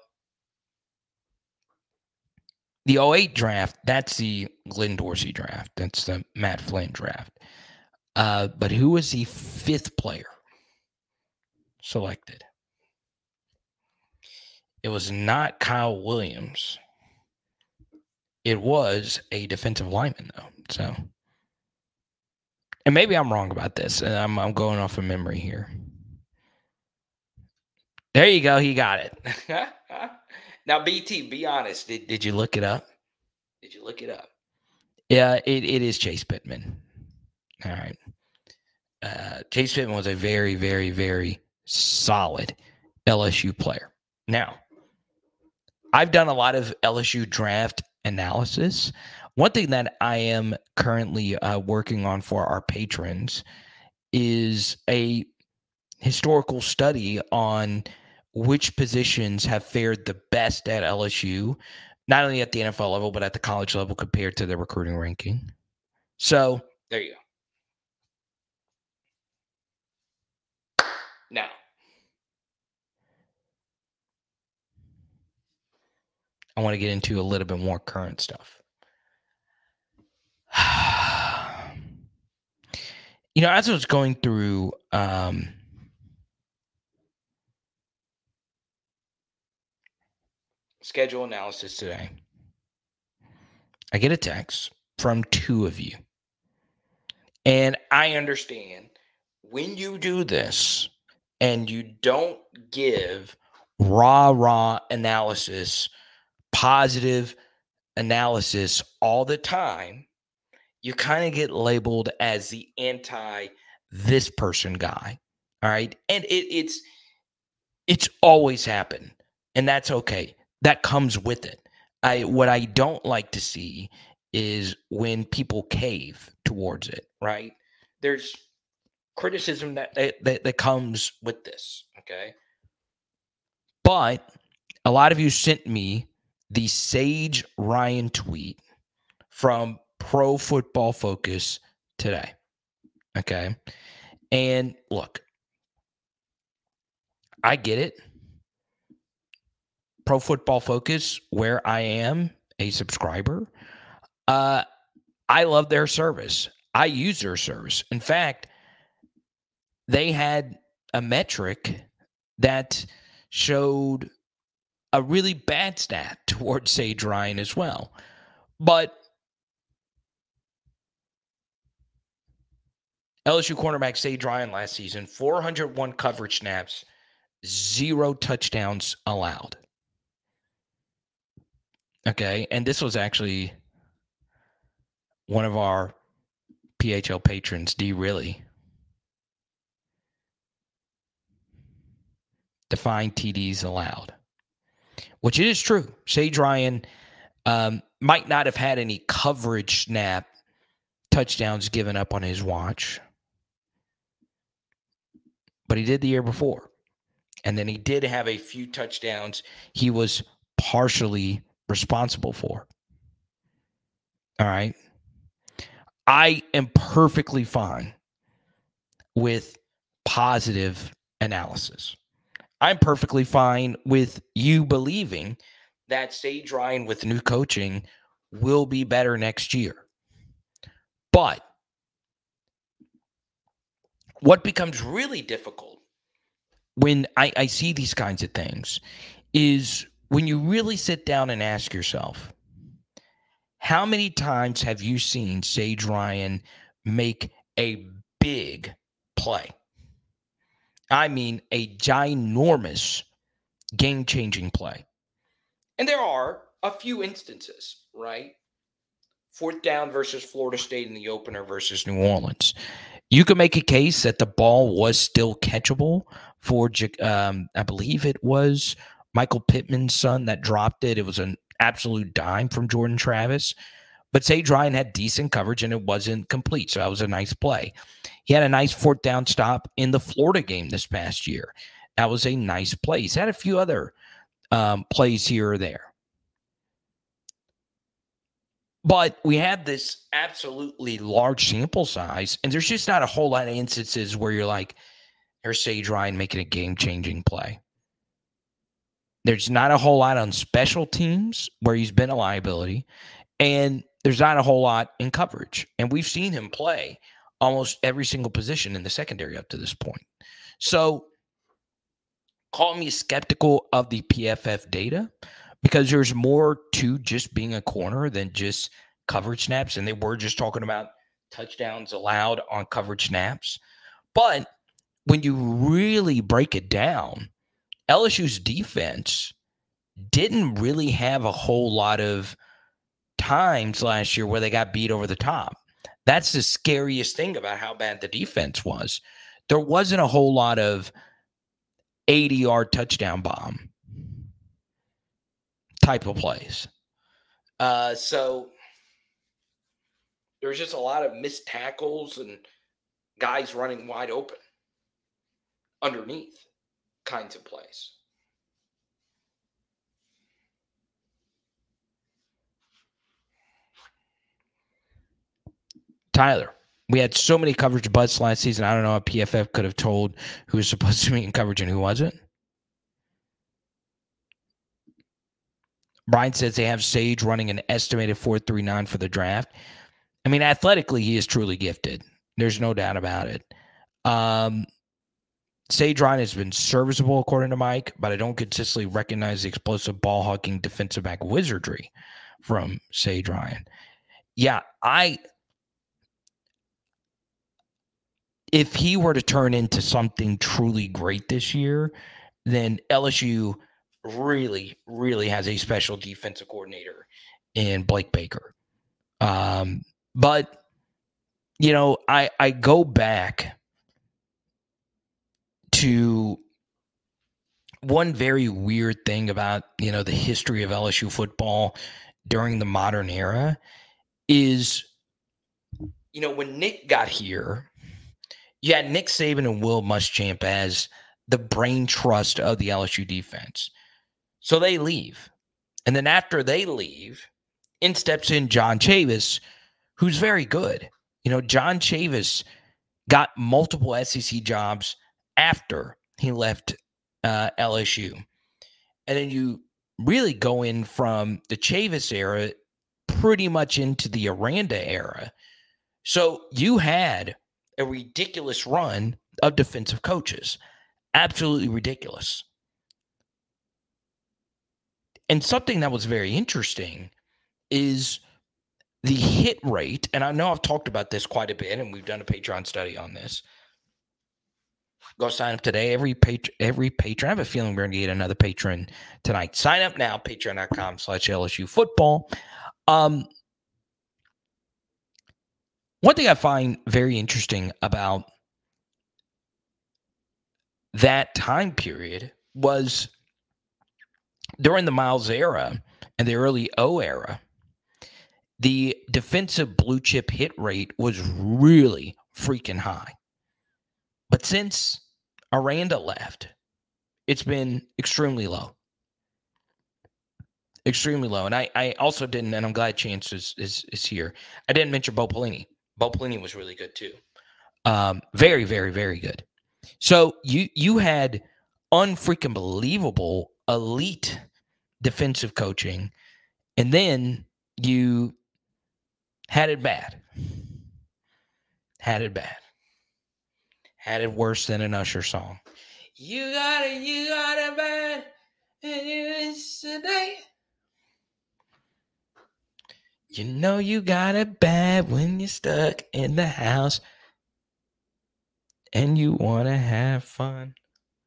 the oh eight draft, that's the Glenn Dorsey draft. That's the Matt Flynn draft. Uh, but who was the fifth player selected? It was not Kyle Williams. It was a defensive lineman, though. So, and maybe I'm wrong about this. And I'm, I'm going off of memory here. There you go. He got it. Now, B T, be honest. Did, did you look it up? Did you look it up? Yeah, it, it is Chase Pittman. All right. Uh, Chase Pittman was a very, very, very solid L S U player. Now, I've done a lot of L S U draft analysis. One thing that I am currently uh, working on for our patrons is a historical study on which positions have fared the best at L S U, not only at the N F L level, but at the college level compared to the recruiting ranking. So there you go. Now, I want to get into a little bit more current stuff. You know, as I was going through um, schedule analysis today, I get a text from two of you. And I understand when you do this and you don't give raw, raw analysis, positive analysis all the time, you kind of get labeled as the anti this person guy. All right. And it, it's, it's always happened, and that's okay. That comes with it. I, what I don't like to see is when people cave towards it, right? There's criticism that, that, that comes with this. Okay. But a lot of you sent me the Sage Ryan tweet from Pro Football Focus today. Okay. And look, I get it. Pro Football Focus, where I am a subscriber, uh, I love their service. I use their service. In fact, they had a metric that showed a really bad stat towards Sage Ryan as well. But L S U cornerback Sage Ryan last season, four hundred one coverage snaps, zero touchdowns allowed. Okay, and this was actually one of our P H L patrons, D. Riley. Defined T Ds allowed, which it is true. Sage Ryan um, might not have had any coverage snap touchdowns given up on his watch, but he did the year before. And then he did have a few touchdowns he was partially responsible for. All right. I am perfectly fine with positive analysis. I'm perfectly fine with you believing that Sage Ryan with new coaching will be better next year. But what becomes really difficult when I, I see these kinds of things is when you really sit down and ask yourself, how many times have you seen Sage Ryan make a big play? I mean, a ginormous game-changing play. And there are a few instances, right? Fourth down versus Florida State in the opener versus New Orleans. You could make a case that the ball was still catchable for, um, I believe it was Michael Pittman's son that dropped it. It was an absolute dime from Jordan Travis. But Sage Ryan had decent coverage and it wasn't complete. So that was a nice play. He had a nice fourth down stop in the Florida game this past year. That was a nice play. He's had a few other um, plays here or there. But we have this absolutely large sample size, and there's just not a whole lot of instances where you're like, there's Sage Ryan making a game-changing play. There's not a whole lot on special teams where he's been a liability, and there's not a whole lot in coverage. And we've seen him play almost every single position in the secondary up to this point. So call me skeptical of the P F F data because there's more to just being a corner than just coverage snaps. And they were just talking about touchdowns allowed on coverage snaps. But when you really break it down, L S U's defense didn't really have a whole lot of times last year where they got beat over the top. That's the scariest thing about how bad the defense was. There wasn't a whole lot of eighty-yard touchdown bomb type of plays. Uh, so there's just a lot of missed tackles and guys running wide open underneath kinds of plays. Tyler, we had so many coverage busts last season. I don't know if P F F could have told who was supposed to be in coverage and who wasn't. Brian says they have Sage running an estimated four three nine for the draft. I mean, athletically, he is truly gifted. There's no doubt about it. Um, Sage Ryan has been serviceable, according to Mike, but I don't consistently recognize the explosive ball-hugging defensive back wizardry from Sage Ryan. Yeah, I... If he were to turn into something truly great this year, then L S U really, really has a special defensive coordinator in Blake Baker. Um, but, you know, I, I go back to one very weird thing about, you know, the history of L S U football during the modern era is, you know, when Nick got here, you had Nick Saban and Will Muschamp as the brain trust of the L S U defense. So they leave. And then after they leave, in steps in John Chavis, who's very good. You know, John Chavis got multiple S E C jobs after he left uh, L S U. And then you really go in from the Chavis era pretty much into the Aranda era. So you had a ridiculous run of defensive coaches. Absolutely ridiculous. And something that was very interesting is the hit rate. And I know I've talked about this quite a bit, and we've done a Patreon study on this. Go sign up today. Every pat- every patron. I have a feeling we're going to get another patron tonight. Sign up now, patreon.com slash LSU football. Um, One thing I find very interesting about that time period was during the Miles era and the early O era, the defensive blue chip hit rate was really freaking high. But since Aranda left, it's been extremely low. extremely low. And I, I also didn't, and I'm glad Chance is, is, is here. I didn't mention Bo Pelini. Bo Pelini was really good too. Um, very, very, very good. So you you had unfreaking believable elite defensive coaching, and then you had it bad. Had it bad. Had it worse than an Usher song. You got it, you got it bad, and it's today. You know you got it bad when you're stuck in the house and you want to have fun.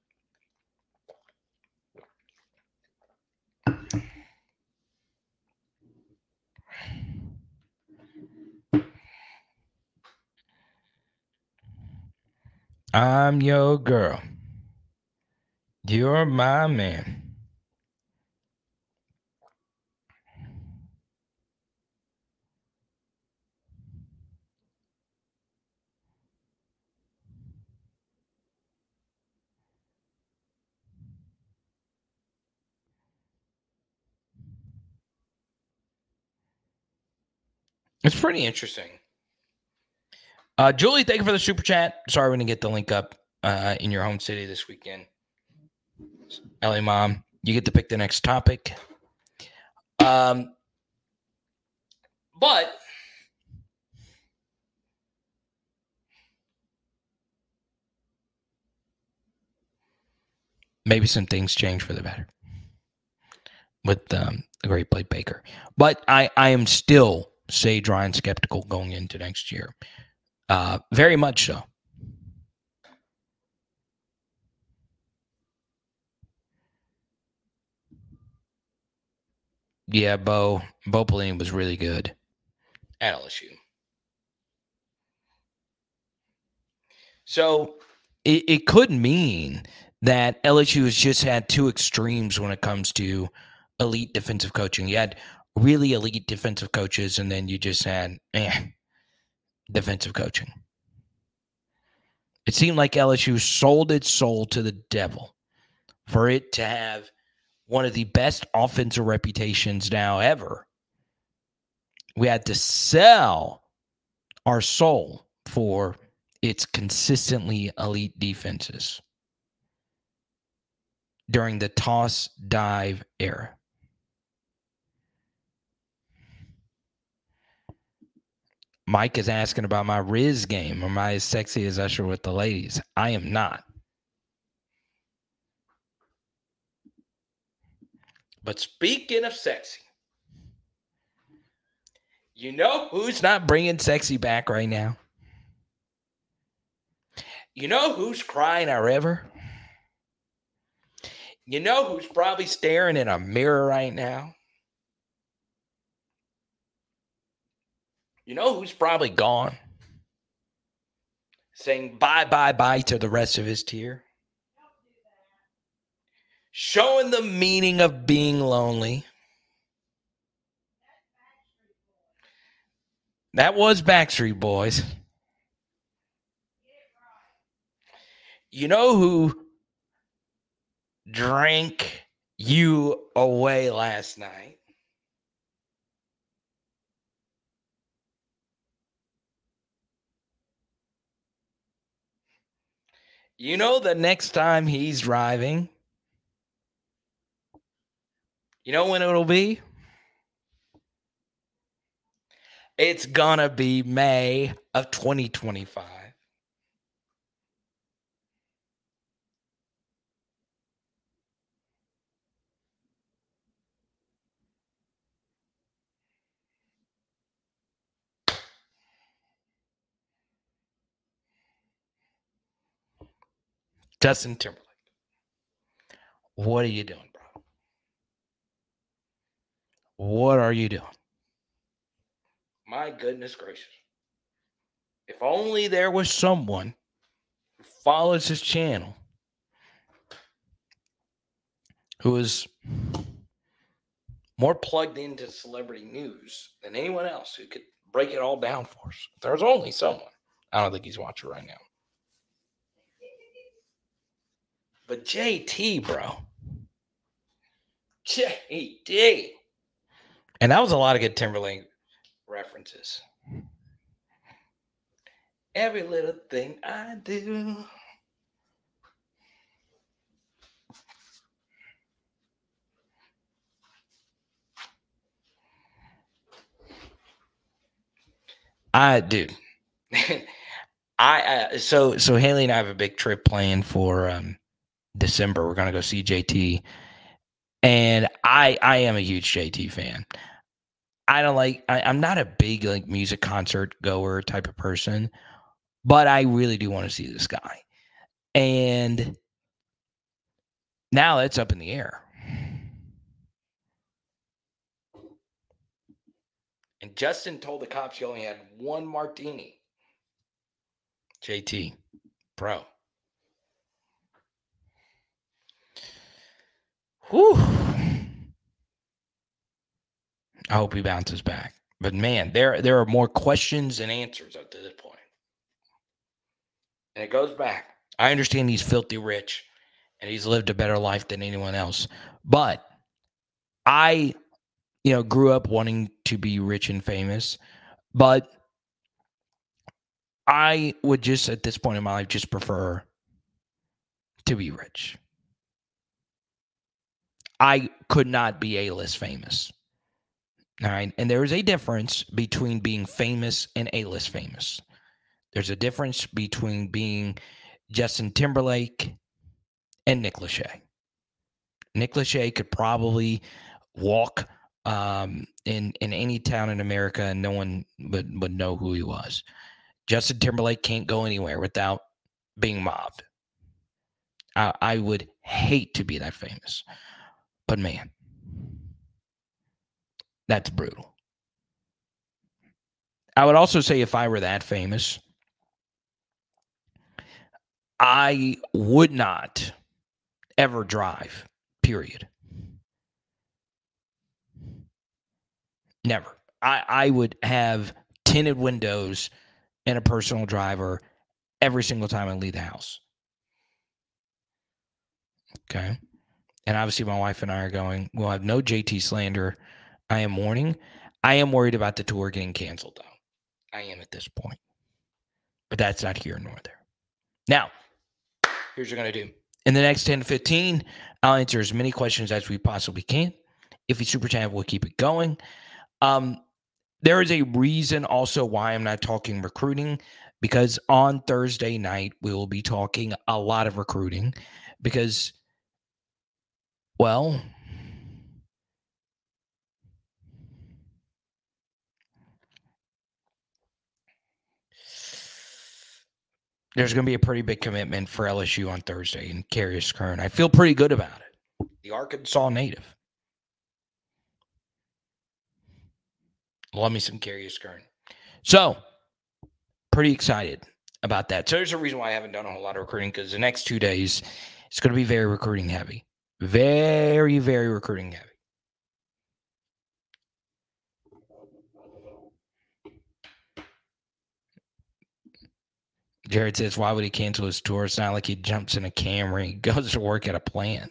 I'm your girl. You're my man. It's pretty interesting. Uh, Julie, thank you for the super chat. Sorry we didn't get the link up uh, in your home city this weekend. L A Mom, you get to pick the next topic. Um, but maybe some things change for the better with um, the great Blake Baker. But I, I am still sage Ryan skeptical going into next year. Uh, very much so. Yeah, Bo Bo Pelini was really good at L S U. So it, it could mean that L S U has just had two extremes when it comes to elite defensive coaching. You had really elite defensive coaches, and then you just had eh, defensive coaching. It seemed like L S U sold its soul to the devil for it to have one of the best offensive reputations now ever. We had to sell our soul for its consistently elite defenses during the toss dive era. Mike is asking about my Riz game. Am I as sexy as Usher with the ladies? I am not. But speaking of sexy, you know who's not bringing sexy back right now? You know who's crying a river? You know who's probably staring in a mirror right now? You know who's probably gone? Saying bye, bye, bye to the rest of his tier? Showing the meaning of being lonely. That was Backstreet Boys. You know who drank you away last night? You know the next time he's driving, you know when it'll be? It's gonna be May of twenty twenty-five. Justin Timberlake. What are you doing, bro? What are you doing? My goodness gracious. If only there was someone who follows his channel who is more plugged into celebrity news than anyone else who could break it all down for us. If there's only someone. I don't think he's watching right now. But J T, bro. J T. And that was a lot of good Timberlake references. Every little thing I do. I dude. I uh, so so Haley and I have a big trip planned for um, December. We're gonna go see J T, and I I am a huge J T fan. I don't like. I, I'm not a big like music concert goer type of person, but I really do want to see this guy, and now it's up in the air. And Justin told the cops he only had one martini. J T, bro. Whew. I hope he bounces back. But man, there there are more questions than answers up to this point. And it goes back. I understand he's filthy rich and he's lived a better life than anyone else. But I, you know, grew up wanting to be rich and famous. But I would just, at this point in my life, just prefer to be rich. I could not be A-list famous. All right. And there is a difference between being famous and A-list famous. There's a difference between being Justin Timberlake and Nick Lachey. Nick Lachey could probably walk um, in, in any town in America and no one would, would know who he was. Justin Timberlake can't go anywhere without being mobbed. I, I would hate to be that famous. But man, that's brutal. I would also say if I were that famous, I would not ever drive, period. Never. I, I would have tinted windows and a personal driver every single time I leave the house. Okay. And obviously my wife and I are going, we'll have no J T slander. I am mourning. I am worried about the tour getting canceled, though. I am at this point. But that's not here nor there. Now, here's what we're going to do. In the next ten to fifteen, I'll answer as many questions as we possibly can. If you super chat, we'll keep it going. Um, there is a reason also why I'm not talking recruiting, because on Thursday night, we will be talking a lot of recruiting because, well, there's going to be a pretty big commitment for L S U on Thursday in Carius Kern. I feel pretty good about it. The Arkansas native. Love me some Carius Kern. So, pretty excited about that. So, there's a reason why I haven't done a whole lot of recruiting, because the next two days, it's going to be very recruiting heavy. Very, very recruiting heavy. Jared says, why would he cancel his tour? It's not like he jumps in a Camry, goes to work at a plant.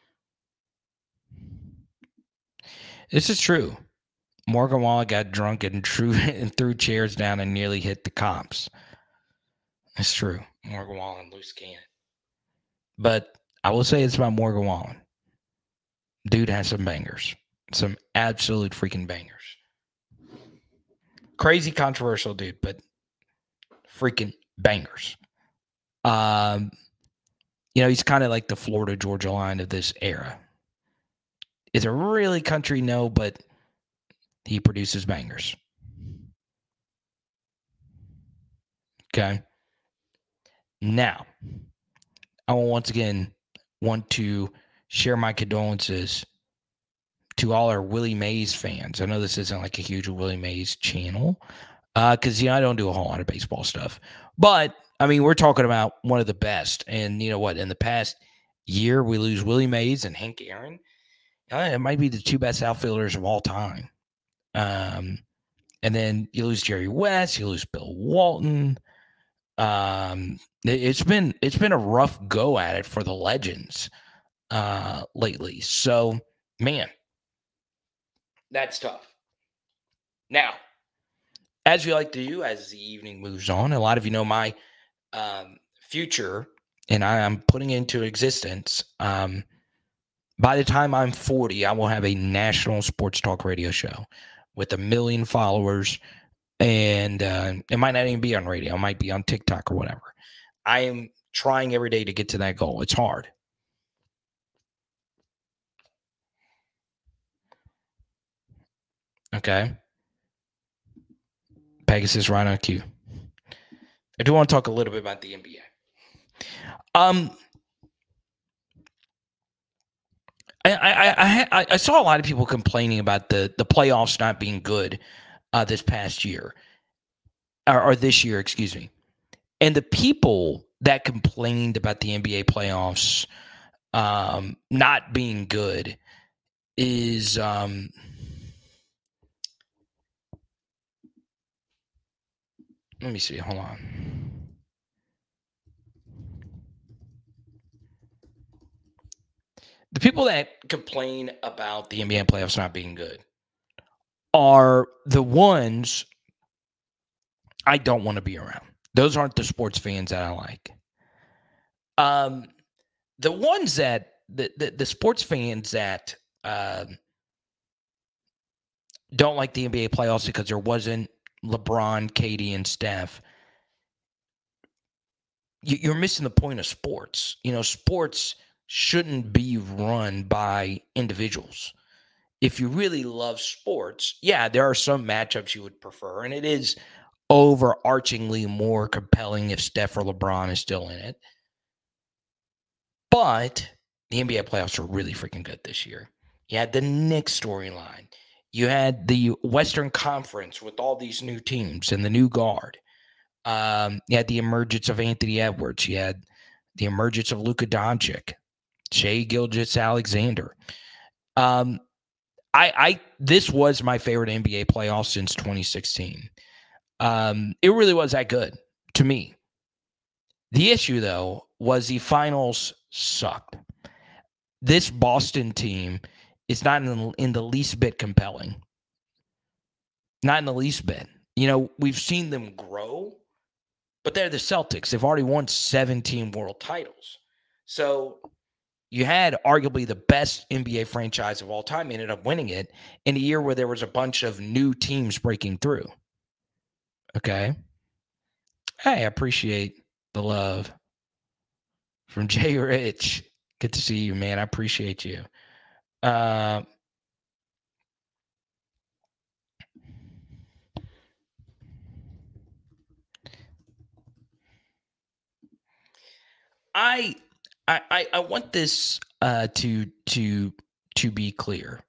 This is true. Morgan Wallen got drunk and, drew, and threw chairs down and nearly hit the cops. It's true. Morgan Wallen, loose cannon. But I will say it's about Morgan Wallen. Dude has some bangers. Some absolute freaking bangers. Crazy controversial dude, but freaking bangers. Um, you know, he's kind of like the Florida Georgia line of this era. Is it really country? No, but he produces bangers. Okay. Now, I will once again want to share my condolences to all our Willie Mays fans. I know this isn't like a huge Willie Mays channel, because, uh, you know, I don't do a whole lot of baseball stuff. But, I mean, we're talking about one of the best. And you know what? In the past year, we lose Willie Mays and Hank Aaron. Uh, it might be the two best outfielders of all time. Um, and then you lose Jerry West, you lose Bill Walton. Um, it, it's been it's been a rough go at it for the legends uh, lately. So, man, that's tough. Now, as we like to do as the evening moves on, a lot of you know my um, future, and I am putting it into existence. Um, by the time I'm forty, I will have a national sports talk radio show with a million followers, and uh, it might not even be on radio. It might be on TikTok or whatever. I am trying every day to get to that goal. It's hard. Okay. Pegasus right on cue. I do want to talk a little bit about the N B A. Um, I I I, I saw a lot of people complaining about the the playoffs not being good uh, this past year, or, or this year, excuse me. And the people that complained about the N B A playoffs um, not being good is um, let me see. Hold on. The people that complain about the N B A playoffs not being good are the ones I don't want to be around. Those aren't the sports fans that I like. Um, the ones that the the, the sports fans that uh, don't like the N B A playoffs because there wasn't LeBron, K D, and Steph. You, you're missing the point of sports. You know, sports shouldn't be run by individuals. If you really love sports, yeah, there are some matchups you would prefer, and it is overarchingly more compelling if Steph or LeBron is still in it. But the N B A playoffs are really freaking good this year. You had the Knicks storyline. You had the Western Conference with all these new teams and the new guard. Um, you had the emergence of Anthony Edwards. You had the emergence of Luka Doncic, Shai Gilgeous-Alexander. Um, I, I this was my favorite N B A playoff since twenty sixteen. Um, it really was that good to me. The issue, though, was the finals sucked. This Boston team is not in the, in the least bit compelling. Not in the least bit. You know, we've seen them grow, but they're the Celtics. They've already won seventeen world titles. So you had arguably the best N B A franchise of all time, ended up winning it in a year where there was a bunch of new teams breaking through. Okay. Hey, I appreciate the love from Jay Rich. Good to see you, man. I appreciate you. Uh, I, I, I want this uh, to to to be clear.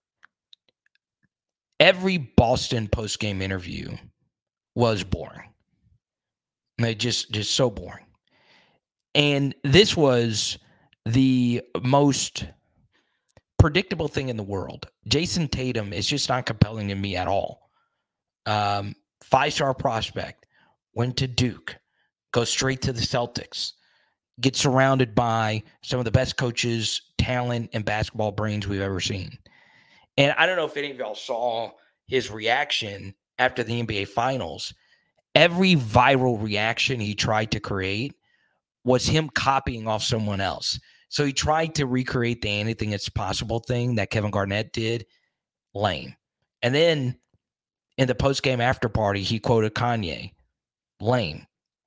Every Boston post-game interview was boring. They just just so boring. And this was the most predictable thing in the world. Jason Tatum is just not compelling to me at all. Um, five-star prospect, went to Duke, goes straight to the Celtics, gets surrounded by some of the best coaches, talent, and basketball brains we've ever seen. And I don't know if any of y'all saw his reaction after the N B A Finals. Every viral reaction he tried to create was him copying off someone else. So he tried to recreate the anything it's possible thing that Kevin Garnett did. Lame. And then in the post-game after party, he quoted Kanye. Lame.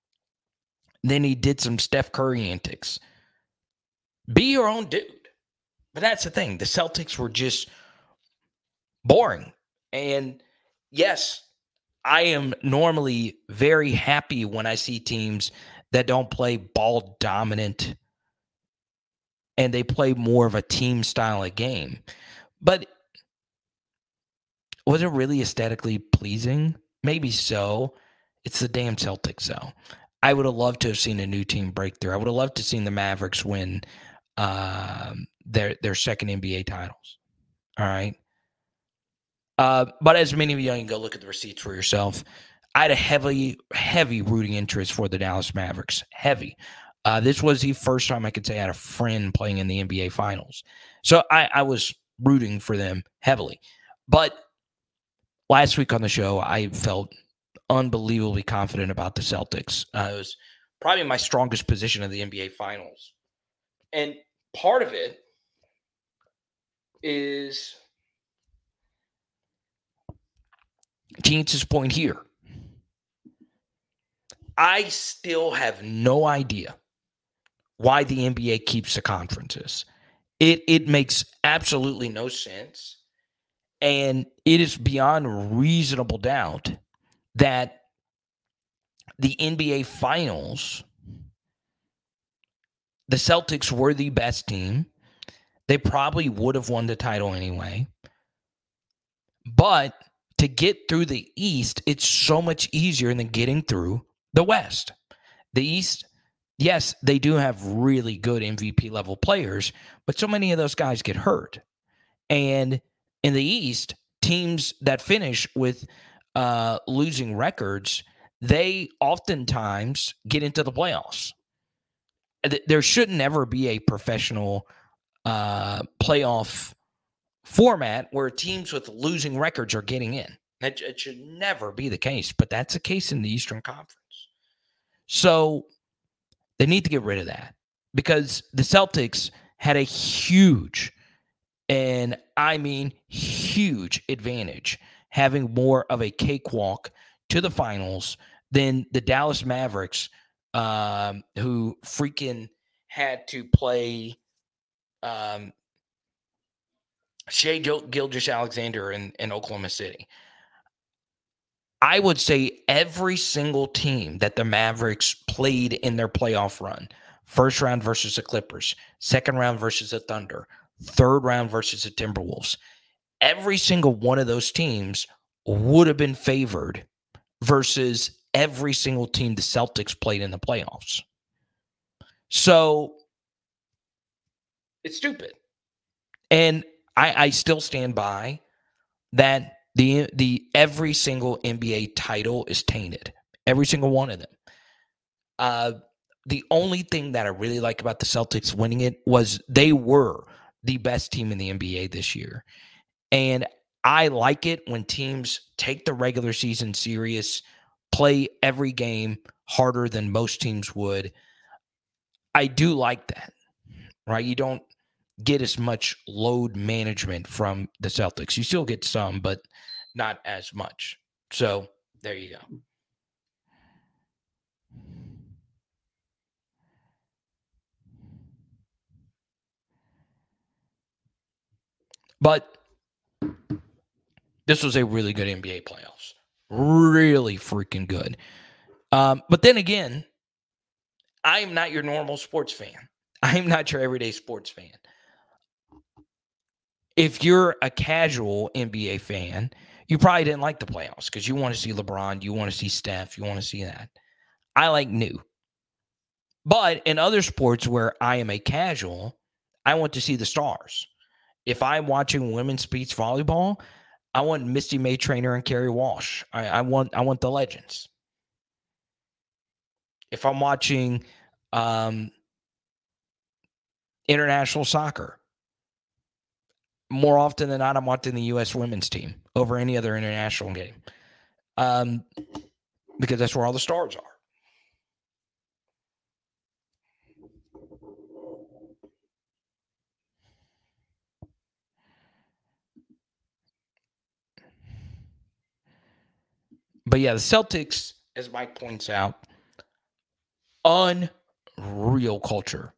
Then he did some Steph Curry antics. Be your own dude. But that's the thing. The Celtics were just boring. And yes, I am normally very happy when I see teams that don't play ball dominant and they play more of a team style of game. But was it really aesthetically pleasing? Maybe so. It's the damn Celtics, though. I would have loved to have seen a new team break through. I would have loved to have seen the Mavericks win um, their their second N B A titles. All right. Uh, but as many of you, you can go look at the receipts for yourself. I had a heavy, heavy rooting interest for the Dallas Mavericks. Heavy. Uh, this was the first time I could say I had a friend playing in the N B A Finals. So I, I was rooting for them heavily. But last week on the show, I felt unbelievably confident about the Celtics. Uh, it was probably my strongest position of the N B A Finals. And part of it is Genius's point here. I still have no idea why the N B A keeps the conferences. It it makes absolutely no sense. And it is beyond reasonable doubt that the N B A Finals, the Celtics were the best team. They probably would have won the title anyway. But to get through the East, it's so much easier than getting through the West. The East, yes, they do have really good M V P level players, but so many of those guys get hurt. And in the East, teams that finish with uh, losing records, they oftentimes get into the playoffs. There should never be a professional uh, playoff format where teams with losing records are getting in. It, it should never be the case, but that's the case in the Eastern Conference. So they need to get rid of that because the Celtics had a huge, and I mean huge advantage having more of a cakewalk to the finals than the Dallas Mavericks, um, who freaking had to play um, Shea Gilgeous-Alexander in, in Oklahoma City. I would say every single team that the Mavericks played in their playoff run, first round versus the Clippers, second round versus the Thunder, third round versus the Timberwolves, every single one of those teams would have been favored versus every single team the Celtics played in the playoffs. So it's stupid. And I, I still stand by that the the every single N B A title is tainted. Every single one of them. Uh, the only thing that I really like about the Celtics winning it was they were the best team in the N B A this year. And I like it when teams take the regular season serious, play every game harder than most teams would. I do like that, right? You don't get as much load management from the Celtics. You still get some, but not as much. So there you go. But this was a really good N B A playoffs. Really freaking good. Um, but then again, I am not your normal sports fan. I am not your everyday sports fan. If you're a casual N B A fan, you probably didn't like the playoffs because you want to see LeBron, you want to see Steph, you want to see that. I like new. But in other sports where I am a casual, I want to see the stars. If I'm watching women's beach volleyball, I want Misty May Trainer and Kerry Walsh. I, I want I want the legends. If I'm watching um, international soccer, more often than not, I'm watching the U S women's team over any other international game, um, because that's where all the stars are. But yeah, the Celtics, as Mike points out, unreal culture.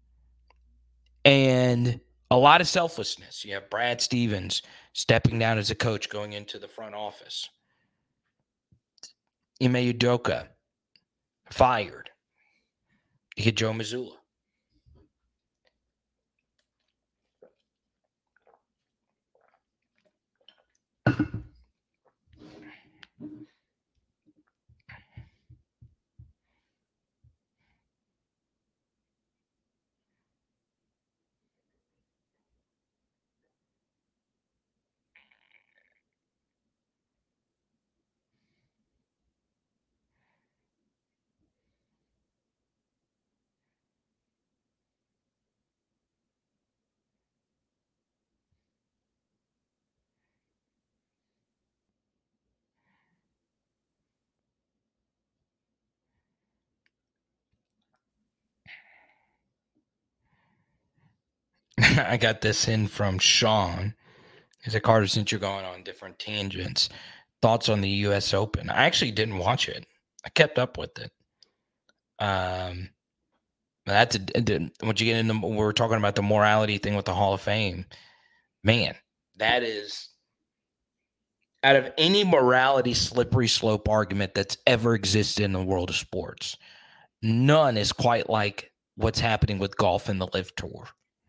And a lot of selflessness. You have Brad Stevens stepping down as a coach going into the front office. Ime Udoka fired. You get Joe Mazzulla. I got this in from Sean. He said, Carter, since you're going on different tangents, thoughts on the U S Open? I actually didn't watch it. I kept up with it. Um, that's a, once you get into, we we're talking about the morality thing with the Hall of Fame. Man, that is, out of any morality slippery slope argument that's ever existed in the world of sports, none is quite like what's happening with golf and the Live Tour.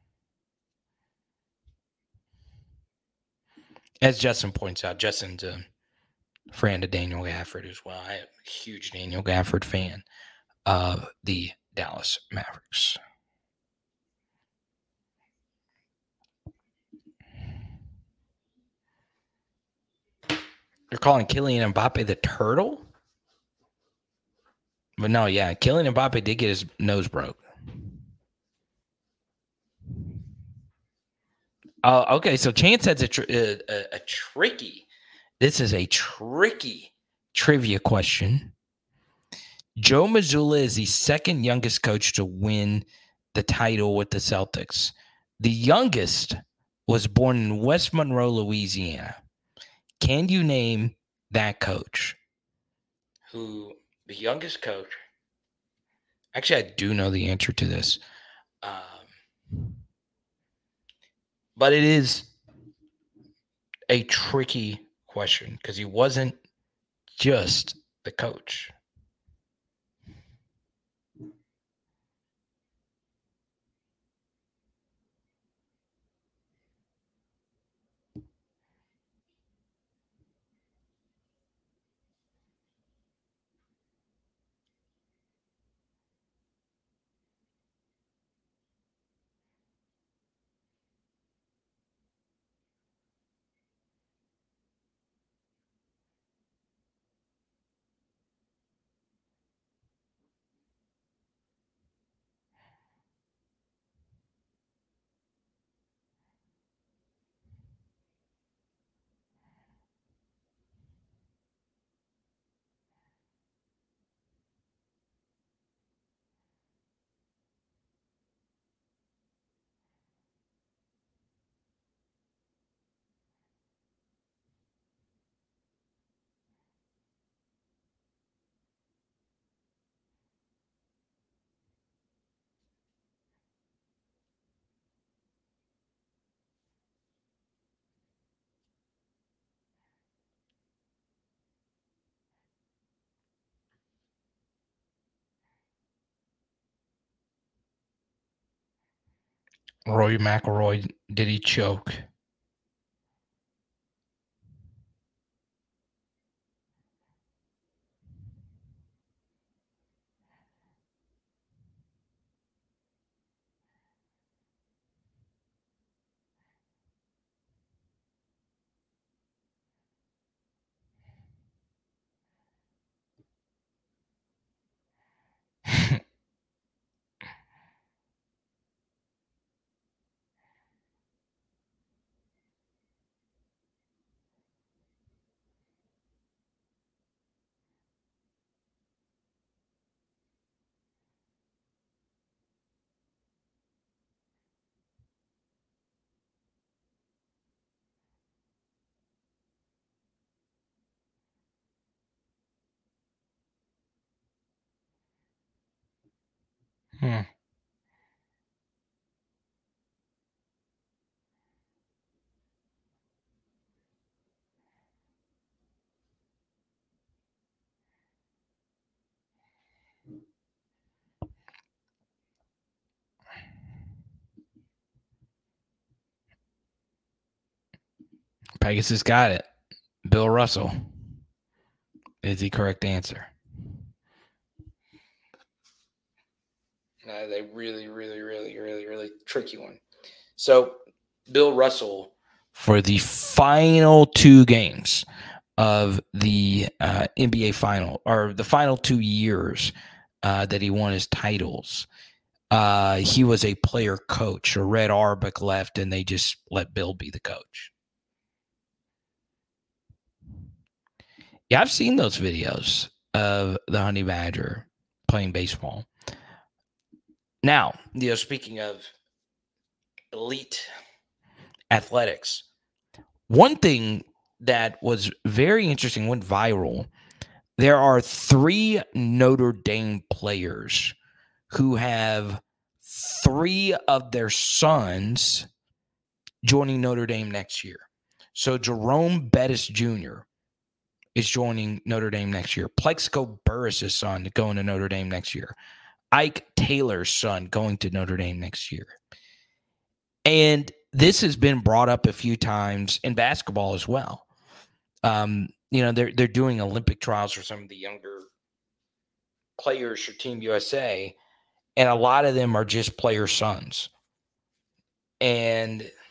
As Justin points out, Justin's a friend of Daniel Gafford as well. I am a huge Daniel Gafford fan of the Dallas Mavericks. You're calling Kylian Mbappe the turtle? But no, yeah, Kylian Mbappe did get his nose broke. Uh, okay, so Chance has a, tr- a, a, a tricky, this is a tricky trivia question. Joe Mazzulla is the second youngest coach to win the title with the Celtics. The youngest was born in West Monroe, Louisiana. Can you name that coach? Who, the youngest coach? Actually, I do know the answer to this. Um, but it is a tricky question because he wasn't just the coach. Roy McIlroy, did he choke? Hmm. Pegasus got it. Bill Russell is the correct answer. No, they really, really, really, really, really tricky one. So, Bill Russell, for the final two games of the uh, N B A final, or the final two years uh, that he won his titles, uh, he was a player coach. Or Red Auerbach left, and they just let Bill be the coach. Yeah, I've seen those videos of the Honey Badger playing baseball. Now, you know, speaking of elite athletics. One thing that was very interesting, went viral. There are three Notre Dame players who have three of their sons joining Notre Dame next year. So Jerome Bettis Junior is joining Notre Dame next year. Plexico Burris' son going to Notre Dame next year. Ike Taylor's son going to Notre Dame next year. And this has been brought up a few times in basketball as well. Um, you know, they're they're doing Olympic trials for some of the younger players for Team U S A, and a lot of them are just player sons. And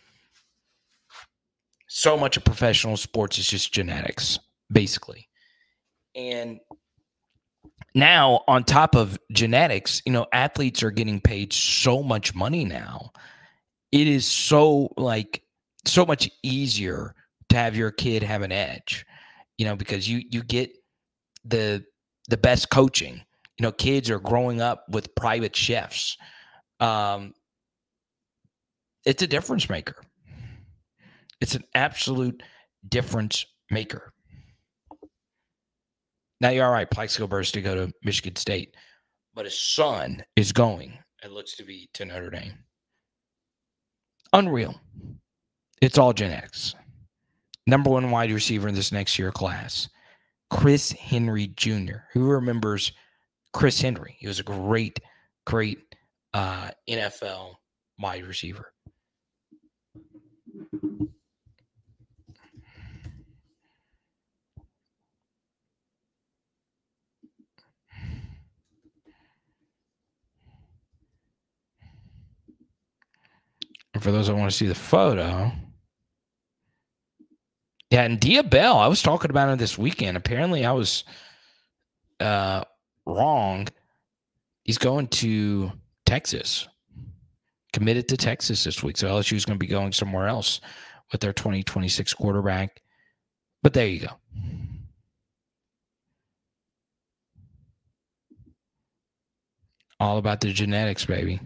so much of professional sports is just genetics, basically. And now, on top of genetics, you know, athletes are getting paid so much money now. It is so, like, so much easier to have your kid have an edge, you know, because you you get the the best coaching. You know, kids are growing up with private chefs. Um, it's a difference maker. It's an absolute difference maker. Now, you're all right, Plexico Burris to go to Michigan State, but his son is going, it looks to be, to Notre Dame. Unreal. It's all genetics. Number one wide receiver in this next year class, Chris Henry Junior Who remembers Chris Henry? He was a great, great uh, N F L wide receiver. And for those that want to see the photo, yeah, and Dia Bell, I was talking about it this weekend. Apparently, I was uh, wrong. He's going to Texas, committed to Texas this week. So L S U is going to be going somewhere else with their twenty twenty-six quarterback. But there you go. All about the genetics, baby.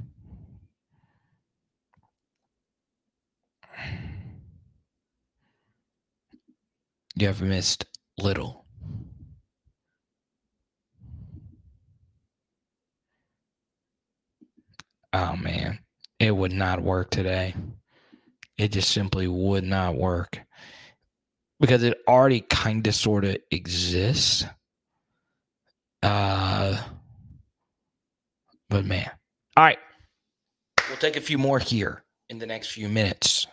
You have missed little. Oh, man. It would not work today. It just simply would not work. Because it already kind of sort of exists. Uh, but, man. All right. We'll take a few more here in the next few minutes.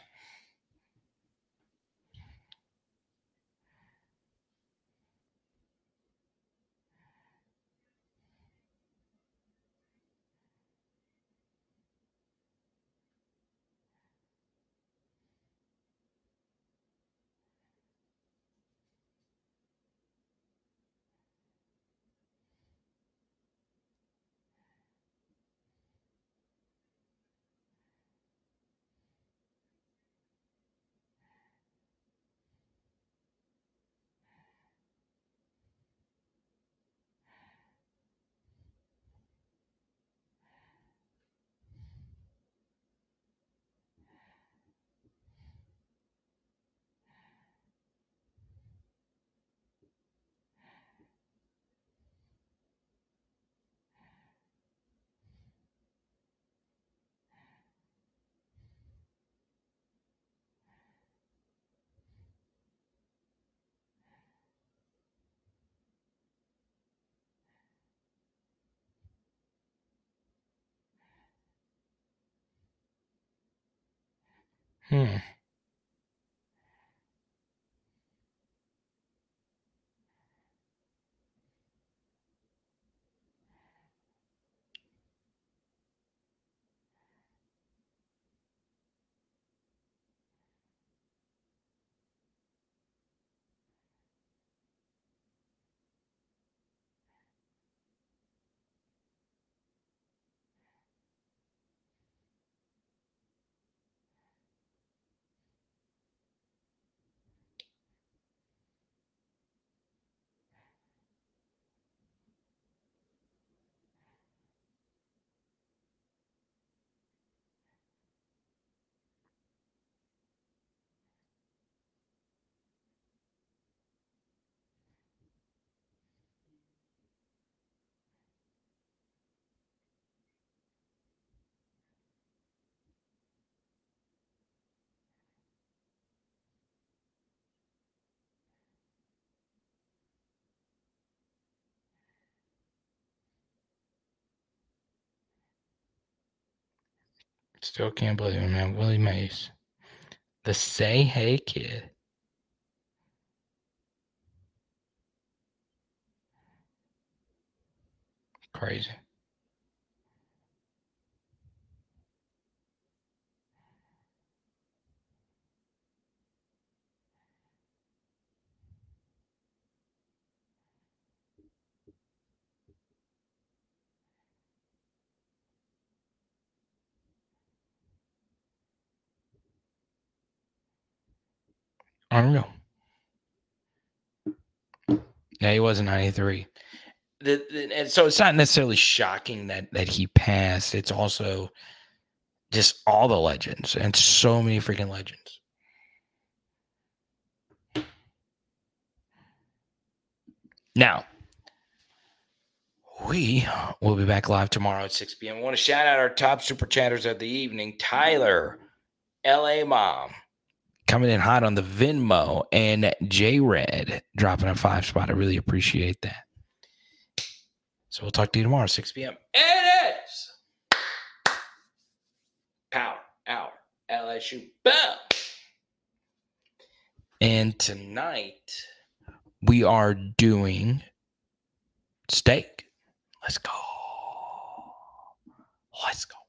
Hmm. Still can't believe it, man. Willie Mays. The Say Hey Kid. Crazy. Unreal. Yeah, he was in ninety-three. The, the, and so it's not necessarily shocking that that he passed. It's also just all the legends and so many freaking legends. Now, we will be back live tomorrow at six p.m. I want to shout out our top super chatters of the evening. Tyler, L A Mom, coming in hot on the Venmo, and J Red dropping a five spot. I really appreciate that. So we'll talk to you tomorrow, six p.m. It is Power Hour L S U. Boom. And tonight we are doing steak. Let's go. Let's go.